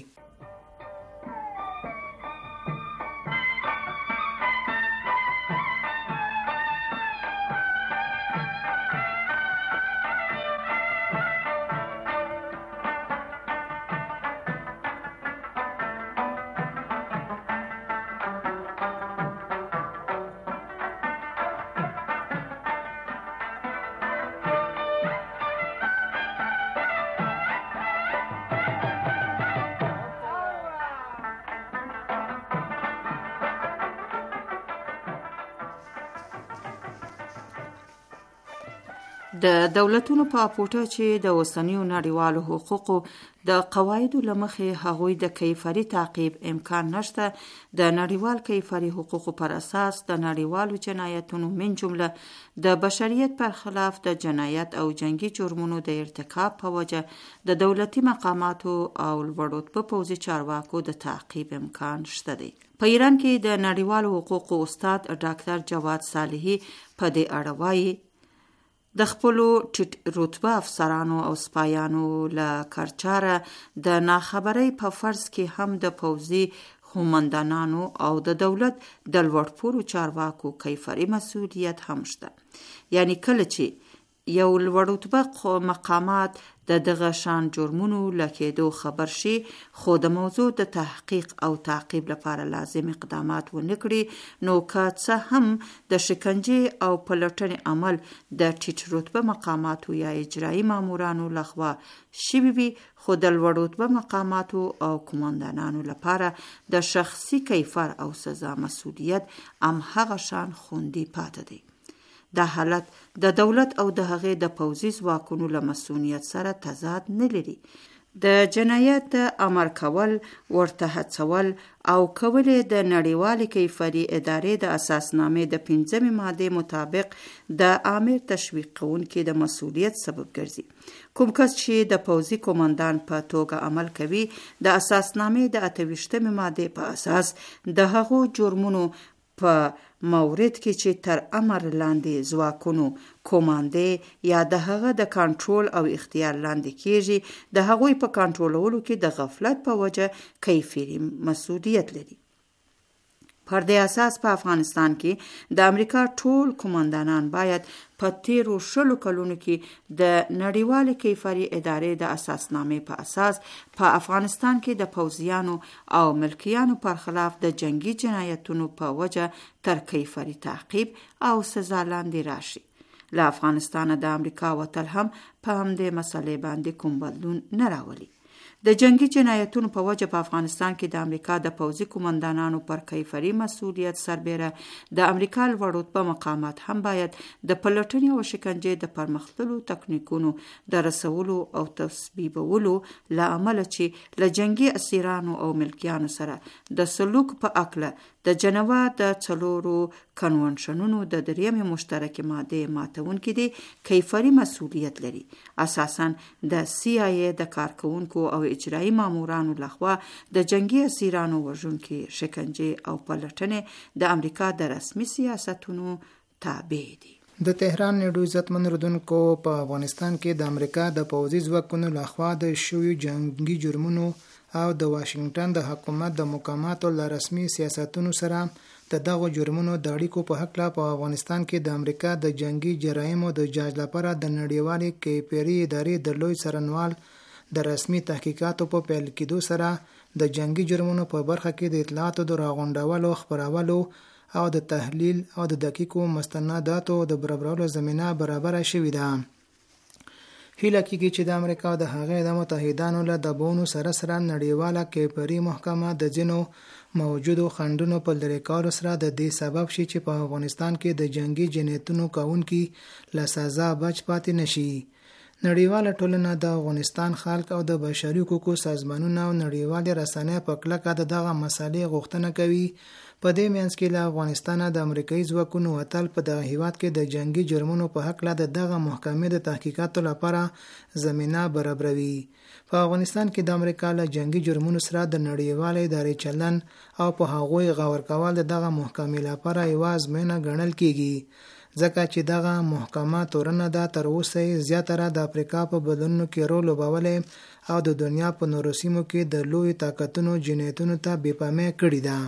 د دولتونو په اپوټه چې د اوسنیو نړیوالو حقوقو د قواعدو لمخې هغوی د کیفري تعقیب امکان نشته، د نړیوال کیفري حقوقو پر اساس د نړیوالو جنایتونو من جمله د بشریت پر خلاف د جنایت او جنگي جرمونو د ارتکاب په وجه د دولتي مقاماتو او لوړ رتبه پوځي چارواکو د تعقیب امکان شته دی. په ایران کې د نړیوالو حقوقو استاد ډاکټر جواد صالحي په دې اړه وایي د خپلو ټیټ رتبه افسرانو او سپایانو له کارچاره د ناخبرۍ په فرض کې هم د پوځي قومندانانو او د دولت د لوړپوړو چارواکو کیفري مسؤلیت هم شته. یعنی کله چې یو لوړ رتبه مقامات د دغه شان جرمونو لکېدو خبر شي خو د موضوع د تحقیق او تعقیب لپاره لازم اقدامات ونه کړي، نو که څه هم د شکنجې او پلټنې عمل د ټیټ رتبه مقاماتو یا اجرایي مامورانو لخوا شوي وي، خو د لوړ رتبه مقاماتو او قومندانانو لپاره د شخصي کیفر او سزا مسؤلیت همغه شان خوندي پاتې دی. دا حالت د دولت او د هغې د پوځي ځواکونو له مسؤلیت سره تضاد نه لري. د جنایت د امر کول، ورته هڅول او کول د نړیوالې کیفري ادارې د اساسنامې د 5 ماده مطابق د امر تشویق کوونکي د مسؤلیت سبب ګرځي. کوم کس چې د پوځي قومندان په توګه عمل کوي د اساسنامې د 28 ماده په اساس د هغو جرمونو په مورد کې چې تر امر لاندې ځواکونو کومانده یا د هغه د کنټرول او اختیار لاندې کېږي د هغوی په کنټرولولو کې د غفلت په وجه کیفري مسؤلیت لري. پر دې اساس په افغانستان کې د امریکا ټول قوماندانان باید په تیرو 20 کلونو کې د نړیوالې کیفري ادارې د اساسنامې په اساس په افغانستان کې د پوځیانو او ملکیانو پر خلاف د جنگي جنایتونو په وجه تر کیفري تعقیب او سزا لاندې راشي. له افغانستان د امریکا وتل هم په همدې مسلې باندې کوم بدلون نه راولي. د جنگي جنایتونو په وجه په افغانستان کې د امریکا د پوځي قوماندانانو پر کیفري مسؤلیت سربیره د امریکا لوړ رتبه مقامات هم باید د پلټنې او شکنجې د پرمختللو تکنیکونو د رسولو او تثبیبولو له امله چې له جنگي اسیرانو او ملکیانو سره د سلوک په اکله د جنوا د 4 کنونشنونو د 3 مشترکې ماده ماتونکي دي کیفري مسؤلیت لري. اساساً د CIA د کارکونکو او اجرایی مامورانو لخوا د جنگي اسیرانو وژونکي شکنجې او پلټنې د امریکا د رسمي سیاستونو تابع دي. د تهران نیډو عزتمن اردوونکو په افغانستان کې د امریکا د پوځي ځواکونو لخوا د شویو جنگي جرمونو او د واشنگټن د حکومت د مقاماتو له رسمي سیاستونو سره د دغو جرمونو د اړیکو په حق په افغانستان کې د امریکا د جنگي جرایمو د جاج لپاره د نړیوالې کیفري ادارې د لوی څارنوال د رسمي تحقیقاتو په پیل کېدو سره د جنگي جرمونو په برخه کې د اطلاعاتو د راغونډولو، خپرولو او د تحلیل او د دقیقو مستنداتو د برابرولو زمینه برابره شوې ده. هیله کېږي چې د امریکا او د هغې د متحدانو له دباونو سره نړیواله کیفري محکمه د ځینو موجودو خنډونو په لرې کولو سره د دې سبب شي چې په افغانستان کې د جنگي جنایتونو کوونکي له سزا بچ پاتې نشي. نړیواله ټولنه د افغانستان خلک او د بشري حقوقو سازمانونه او نړیوالې رسنۍ په کلکه دغه مسالې غوښتنه کوي. په دې منځ کې له افغانستان د امریکایي ځواکونو وتل په دغه هیواد کې د جنگي جرمونو په حق له دغه محکمې د تحقیقاتو لپاره زمينه برابروي. په افغانستان کې د امریکا له جنگي جرمونو سره د نړیوالې ادارې چلن او په هغوی غور کول دغه محکمې لپاره یو ازموینه ګڼل کیږي، ځکه چې دغه محکمه تورنه ده تر اوسه زیاتره د افریقا په بدلونونو کې رول لوبولی او د دنیا په نورو سیمو کې د لوی طاقتونو جنایتونو ته بې پامي کړې ده.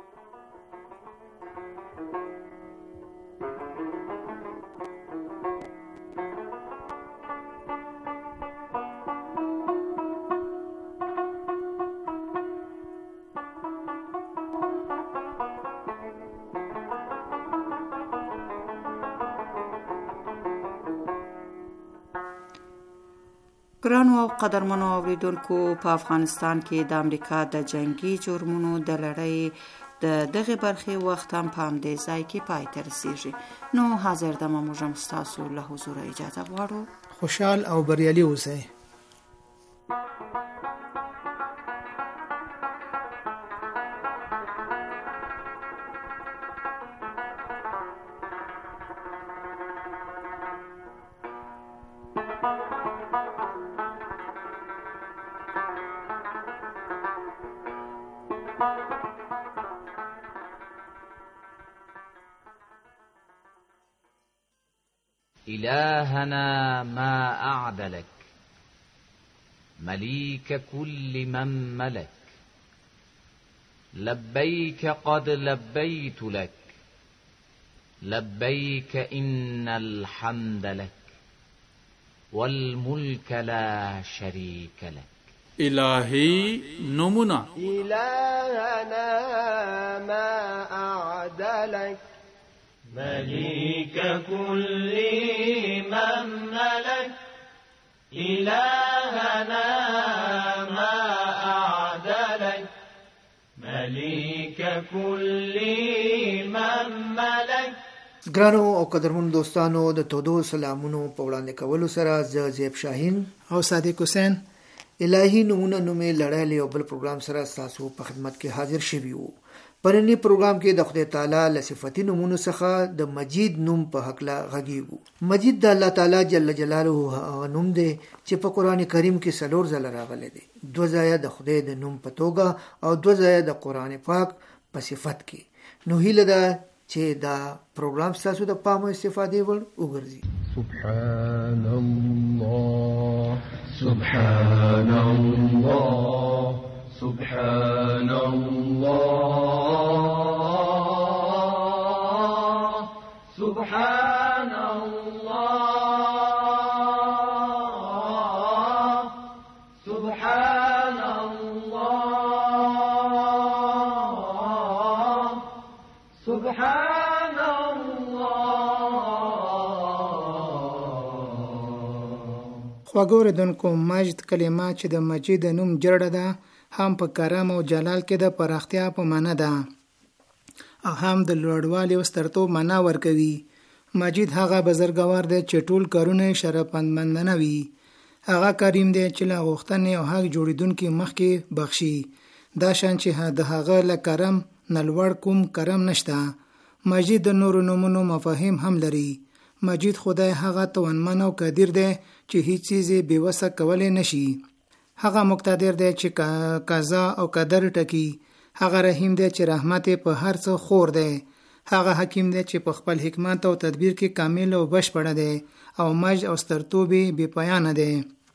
ګرانو او قدرمنو اوریدونکو، په افغانستان کې د امریکا د جنگي جرمونو د لړۍ د دغه برخې وخت هم په همدې ځای کې پای ته رسیږي. نو حاضر دمه موږ ستاسو له حضور اجازه غواړو. خوشحال او بریالي اوسئ. إلهنا ما أعدلك مليك كل من ملك لبيك قد لبيت لك لبيك إن الحمد لك والملك لا شريك لك. إلهي نمنا إلهنا ما أعدلك مليك كل من ملك إلهنا ما أعدلك مليك كل من ملك. ګرانو او قدرمن دوستانو، د تودو سلامونو په وړاندې کولو سره زه زیب شاهین او صادق حسین الهی نمونه نومې لړۍ یو بل پروګرام سره تاسو په خدمت کې حاضر شوي وو. پرنی پروګرام کې د خدای تعالی له صفاتي نومونو څخه د مجید نوم په حق لا غږیږو. مجید د الله تعالی جل جلاله نوم دی چې په قران کریم کې 4 ځله راغلی دی، 2 ځایه د خدای د نوم په توګه او 2 ځایه د قران پاک په صفت کې. نو هیله ده چې دا پروګرام تاسو د پامو استفادې وړ وګرځي. سبحان الله سبحان الله سبحان الله سبحان الله سبحان الله سبحان الله. خواږه اوریدونکو، مجد کلمه چې د مجید نوم جړه ده، هم په کرم او جلال کې د پراختیا په معنی ده او هم د لوړوالي او سترتوب معنا ورکوي. مجید هغه بزرګوار دی چې ټول کارونه شرفمندانه وي. هغه کریم دی چې له غوښتنې او حق جوړیدونکي مخکې بخشي. دا شان چې د هغه له کرم نه لوړ کوم کرم نشته. مجید د نورو نومونو مفاهیم هم لري. مجید خدای هغه توانمن او قادر دی چې هیڅ چیز بې وسه کولی نشي. هغه مقتدر دی چې قضا او قدر ټکی. هغه رحیم دی چې رحمت په هر څه خور دی. هغه حکیم دی چې په خپل حکمت او تدبیر کې کامل او بشپړ دی او مجد او سترتوب بې پایانه دی.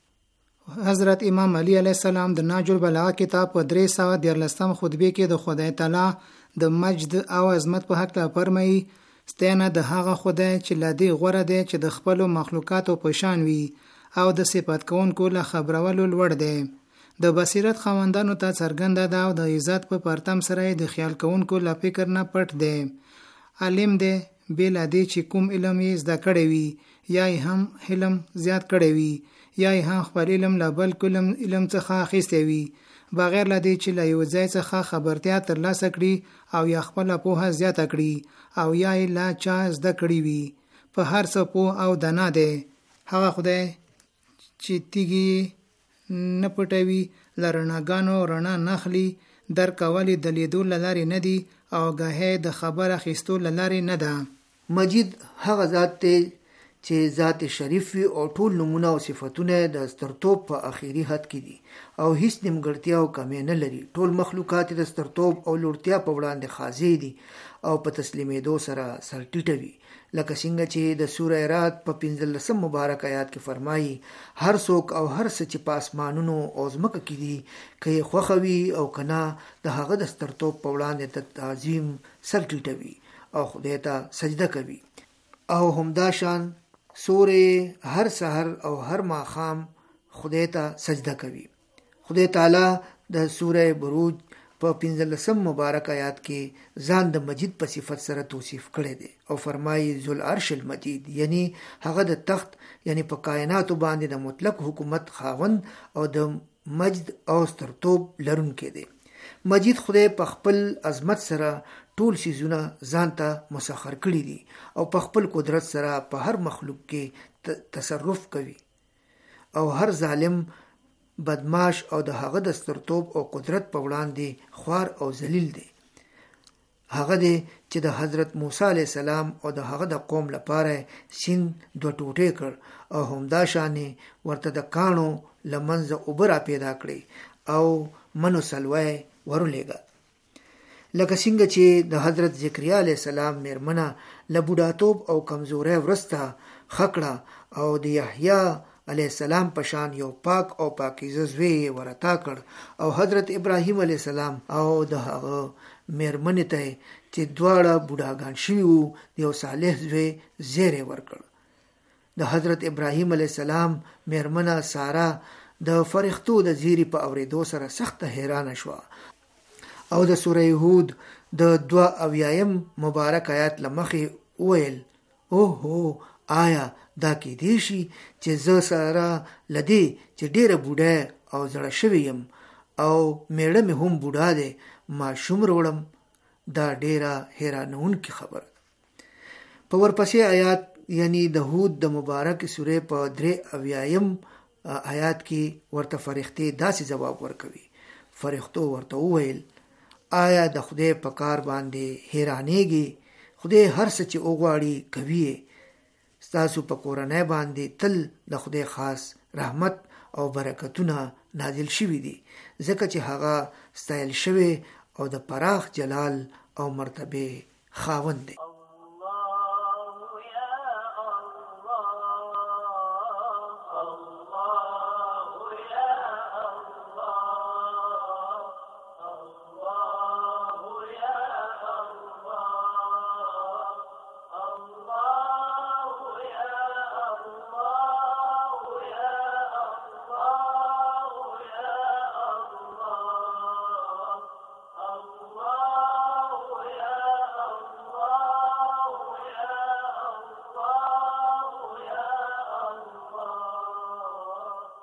حضرت امام علی علیه السلام د نهج البلاغه کتاب په 314 خطبه کې د خدای تعالی د مجد او عظمت په حق فرمایي: ستاینه د هغه خدای چې لدی غوره دی چې د خپل مخلوقاتو په شان وي او د صفات کوونکو له خبرولو لوړ دی. د بصیرت خواندانو ته څرګنده ده او د عزت په پرتم سره د خیال کوونکو له فکر نه پټ دی. عالم دی بل دی چې کوم علم یې زده کړی وي یا هم علم زیات کړی وي یا هم خپل علم له بل کوم علم څخه اخیستی وي بغیر لدی چې له یو ځای څخه خبرتیا ترلاسه کړي او یا خپل پوهه زیاته کړي او یا لا چا زده کړی وي. په هر څه پوه او دانا دی. هغه خدای چې تیږي نه پټوي، لرناګانو رڼا نخلي، در کولی د لیدو لارې نه دي او گاهی د خبر اخیستو لارې نه ده. مجید هغه ذات دی چې ذات شریف وي او ټول نمونه او صفاتونه د سترتوب په اخیری حد کې دي او هیڅ نیمګړتیا او کمی نه لري. ټول مخلوقات د سترتوب او لوړتیا په وړاندې خاضع دي او په تسلیمېدو سره سر ټیټوي. لکه څنګه چې د سوره رعد په 15 مبارک آیات کې فرمایي: هر څوک او هر څه چې په اسمانونو او ځمکه کې دي، که یې خوښوي او کنا د هغه د سترتوب په وړاندې د تعظیم سر ټیټوي او خدای ته سجده کوي. او همدا شان سوره هر سحر او هر ماښام خدای ته سجده کوي. خدای تعالی د سوره بروج په 15 مبارک آیات کې ځان د مجید په صفت سره توصیف کړی دی او فرمایي: ذل عرش المجید، یعنی هغه د تخت یعنی په کائناتو باندې د مطلق حکومت خاوند او د مجد او سترتوب لرونکی دی. مجید خدای په خپل عظمت سره ټول سيزونه ځان ته مسخر کړی دي او په خپل قدرت سره په هر مخلوق کې تصرف کوي او هر ظالم، بدماش او د هغه د سترتوب او قدرت په وړاندې خوار او ذلیل دی. هغه دی چې د حضرت موسی علیه السلام او د هغه د قوم لپاره سیند 2 ټوټې کړ او همدا شانې ورته د کانو لمنځه اوبه را پیدا کړې او منو سلوی ورولېږه. لکه څنګه چې د حضرت زکریا علیه السلام میرمنه له بوډاتوب او کمزورۍ وروسته خکړه او د یحیی علیه السلام پشان یو پاک او پاکیزه زوی ورتا کړ او حضرت ابراهیم علیه السلام او د هغه میرمنې ته چې دواړه بوډاګان شوي وو یو صالح زوی زیری ورکړ. د حضرت ابراهیم علیه السلام میرمنه ساره د فرښتو د زیری په اوریدو سره سخت حیرانه شوه او د سوره هود د 2 مبارک آیات لمخې ویل: اوه آیا دا کې دی شي چې زه سره لدی چې ډیره بوډا او زړه شوی يم او میړه مې هم بوډا دی، ما شوم وروړم. دا ډیره حیرانونکې خبر. په ورپسې آیات یعنی د هود د مبارک سوره په 3 آیات کې ورته فرښتې داسې جواب ورکوي. فرښتو ورته وویل: آیا د خدای په کار باندې حیرانېږي؟ خدای هر څه چې وغواړي کوي. ستاسو په کورنۍ باندې تل د خدای خاص رحمت او برکتونه نازل شوي دي، ځکه چې هغه ستایل شوی او د پراخ جلال او مرتبه خاوند دی. Allah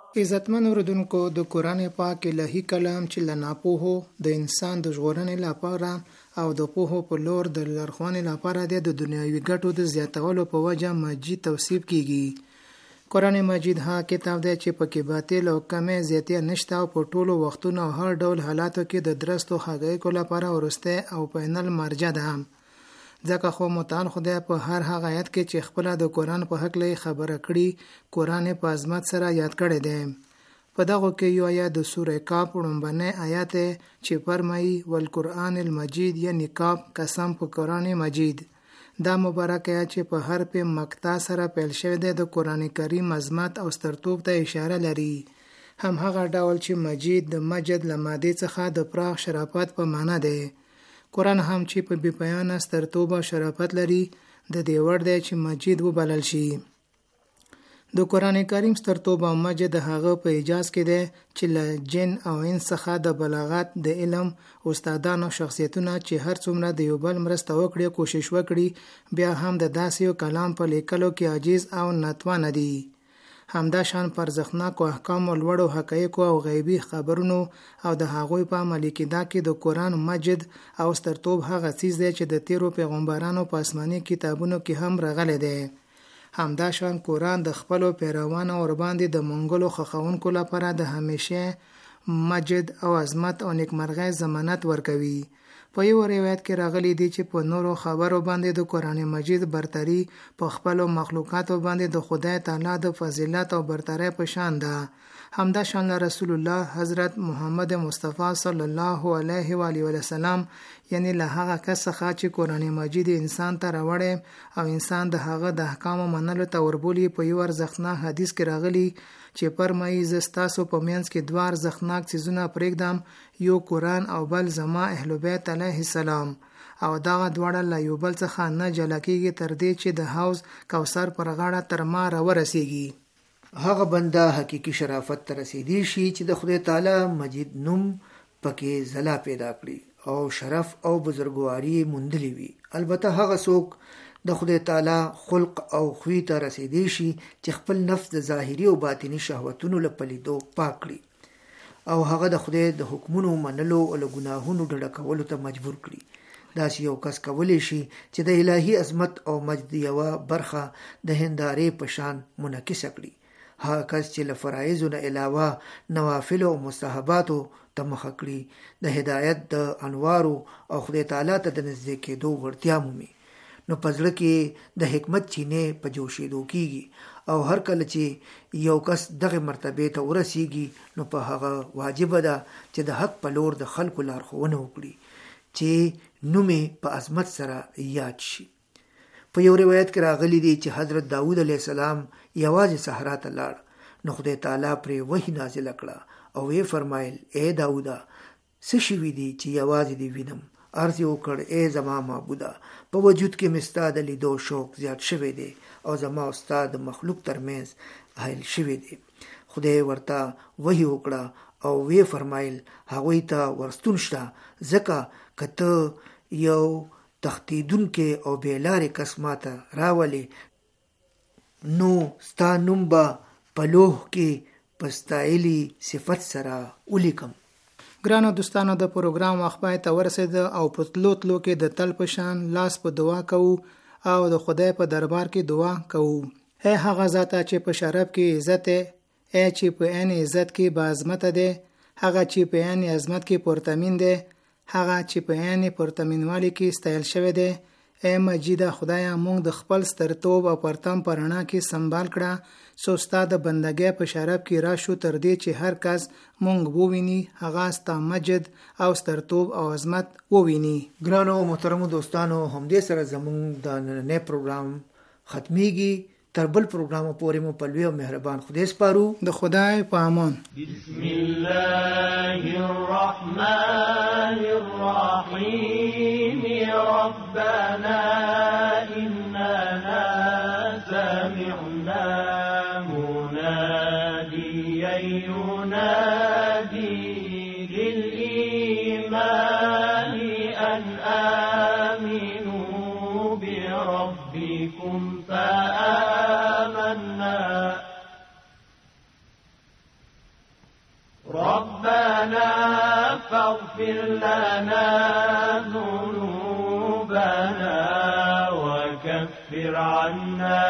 عزتمن اوردونکو د قرآن پاک الهي کلام چې لناپوهو د انسان د ژغورنې لپاره او د پوهو په لور د لارښوونې لپاره د دنیوي ګټو د زیاتولو په وجه مجید توصیف کیږي. قرآن مجید ها کتاب دی چې پکې باطل او کمې زیاتې نشته او په ټولو وختونو او هر ډول حالاتو کې د درستو حقایقو لپاره ورسته او فینل مرجع ده. ځکه خو متعال خدای په هر هغه آیت کې چې خپل د قرآن په حق لې خبره کړي قرآن په عظمت سره یاد کړی دی. په دغه کې یو آیت د سوره کاف لومړنی آیت چې فرمایي والقرآن المجید یعنی کاف قسم په قرآن مجید. دا مبارک آیت چې په حرف مقطع سره پیل شوی دی د قرآن کریم عظمت او سترتوب ته اشاره لري. هم هغه ډول چې مجید د مجد له مادې څخه د پراخ شرافت په معنا دی. قرآن هم چې په بې پایانه سترتوب او شرافت لري د دې وړ دی چې مجید وبلل شي. د قرآن کریم سترتوب او مجد هغه په اجاز کې دی چې له جن او انس څخه د بلاغت د علم استادانو شخصیتونه چې هر څومره د یو بل مرسته وکړي کوشش وکړي بیا هم د داسې یو کلام په لیکلو کې عاجز او ناتوانه دي. همدا شان پرزخناک احکام او لوړو حقایقو او غیبی خبرونو او د هغوی په عملي کېدا کې د قرآن مجد او سترتوب هغه څیز دی چې د تیرو پیغمبرانو په آسماني کتابونو کې هم راغلی دی. همدا شان قرآن د خپلو پیروانو ور باندې د منګلو خخونکو لپاره د همیشه مجد او عظمت او نیکمرغۍ ضمانت ورکوي. په یو روایت کې راغلی دی چې په نورو خبرو باندې د قرآن مجید برتری په خپلو مخلوقاتو باندې د خدای تعالی د فضیلت او برتری په شان ده. همدا شان رسول الله حضرت محمد مصطفی صلی الله علیه و آله وسلم یعنی له هغه کس څخه چې قرآن مجید انسان ته راوړی او انسان د هغه د احکام منلو ته وربولي په یو ارزښتناک حدیث کې راغلی چې فرمایي زه ستاسو په منځ کې دوه ارزښتناک څیزونه پرېږدم یو قرآن او بل زما اهل بیت علیه السلام او دغه دواړه له یو بل څخه نه جلا کېږي تر دې چې د حوض کوثر پر غاړه تر ما راورسیږي. هغه بنده حقيقي شرافت ته رسیدي شي چې د خدای تعالی مجید نوم پکې ځلا پیدا کړي او شرف او بزرګواري موندلې وي. البته هغه څوک د خدای تعالی خلق او خوی ته رسیدي شي چې خپل نفس د ظاهري او باطنی شهوتونو له پلیدو پاک کړي او هغه د خدای د حکمونو منلو او له ګناهونو ډډه کولو ته مجبور کړي. داسې یو کس کولی شي چې د الهي عظمت او مجد یوه برخه د هندارې په شان منعکسه کړي. هغه کس چې له فرایضو نه علاوه نوافل او مستحباتو ته مخه کړي د هدایت د انوارو او خدای تعالی ته د نزدې کېدو وړتیا مومي. نو په زړه کې د حکمت چینې په جوشېدو کېږي او هر کله چې یو کس دغه مرتبه ته ورسیږي نو په هغه واجب ده چې د حق په لور د خلکو لارښوونه وکړي چې نومې په عظمت سره یاد شي. په یو روایت کې راغلی دی چې حضرت داود علیه السلام یوازې صحرا ته لاړ نو خدای تعالی پرې وحی نازل کړه او یې فرمایل اے داوده څه شوي دي چې یوازې دې وینم؟ عرض یې وکړ اے زما معبوده په وجود کې مې ستا د لیدو شوق زیات شوی دی او زما او ستا د مخلوق ترمنځ حایل شوی دی. خدای ورته وحی وکړه او وی فرمایل هغوی ته ورستون شته ځکه که ته یو تختیدون کې او بیلارې کس ماته راولي نو ستا نوم به په لوح کې په ستایلي صفت سره ولیکم. ګرانو دوستانو د پروګرام وخت پای ته ورسېده او په تلو کې د تل په شان لاس په دعا کوو او د خدای په دربار کې دعا کوو. اے هغه ذاته چې په شرف کې عزت دی، اے چې په عین عزت کې با عظمت دی، هغه چې په عین عظمت کې پرتمین دی، هغه چې په عین پرتمینوالي کې ستایل شوی دی. اے مجیده خدایا مونږ د خپل سترتوب او پرتم پرنا کې سنبال کړه سو ستا د بندګۍ په شرف کې راشو تر دې چې هر کس مونږ وویني هغه ستا مجد او سترتوب او عظمت وویني. ګرانو محترمو دوستانو همدې سره زمونږ د نننې پروګرام ختمیږي. تر بل پروګرام پورې مو په لوی او مهربان خدای سپارو. د خدای په امان. بسم الله الرحمن الرحیم ربنا اننا سمعنا مناديا ينادي للإيمان أن آمنوا بربكم فآمنا فاغفر لنا ذنوبنا وكفر عنا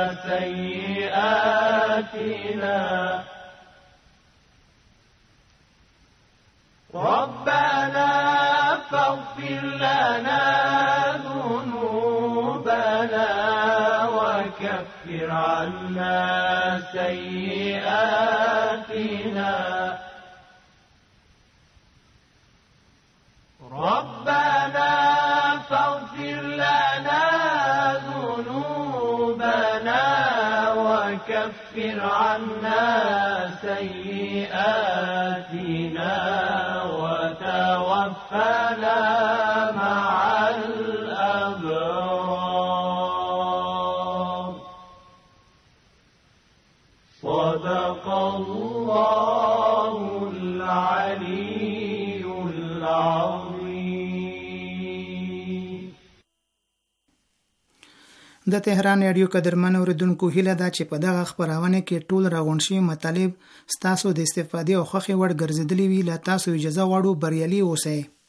سيئاتنا ربنا فاغفر لنا ذنوبنا وكفر عنا سيئاتنا ربنا فاغفر لنا ذنوبنا وكفر عنا سيئاتنا وتوفنا مع الأبرار صدق الله العلي العظيم. د تهران رادیو قدرمن اوریدونکو هیله ده چې په دغه خبرونه کې ټول راغونډ شوي مطالب ستاسو د استفادې او خوښې وړ ګرځېدلي وي. له تاسو اجازه غواړو بریالي اوسئ.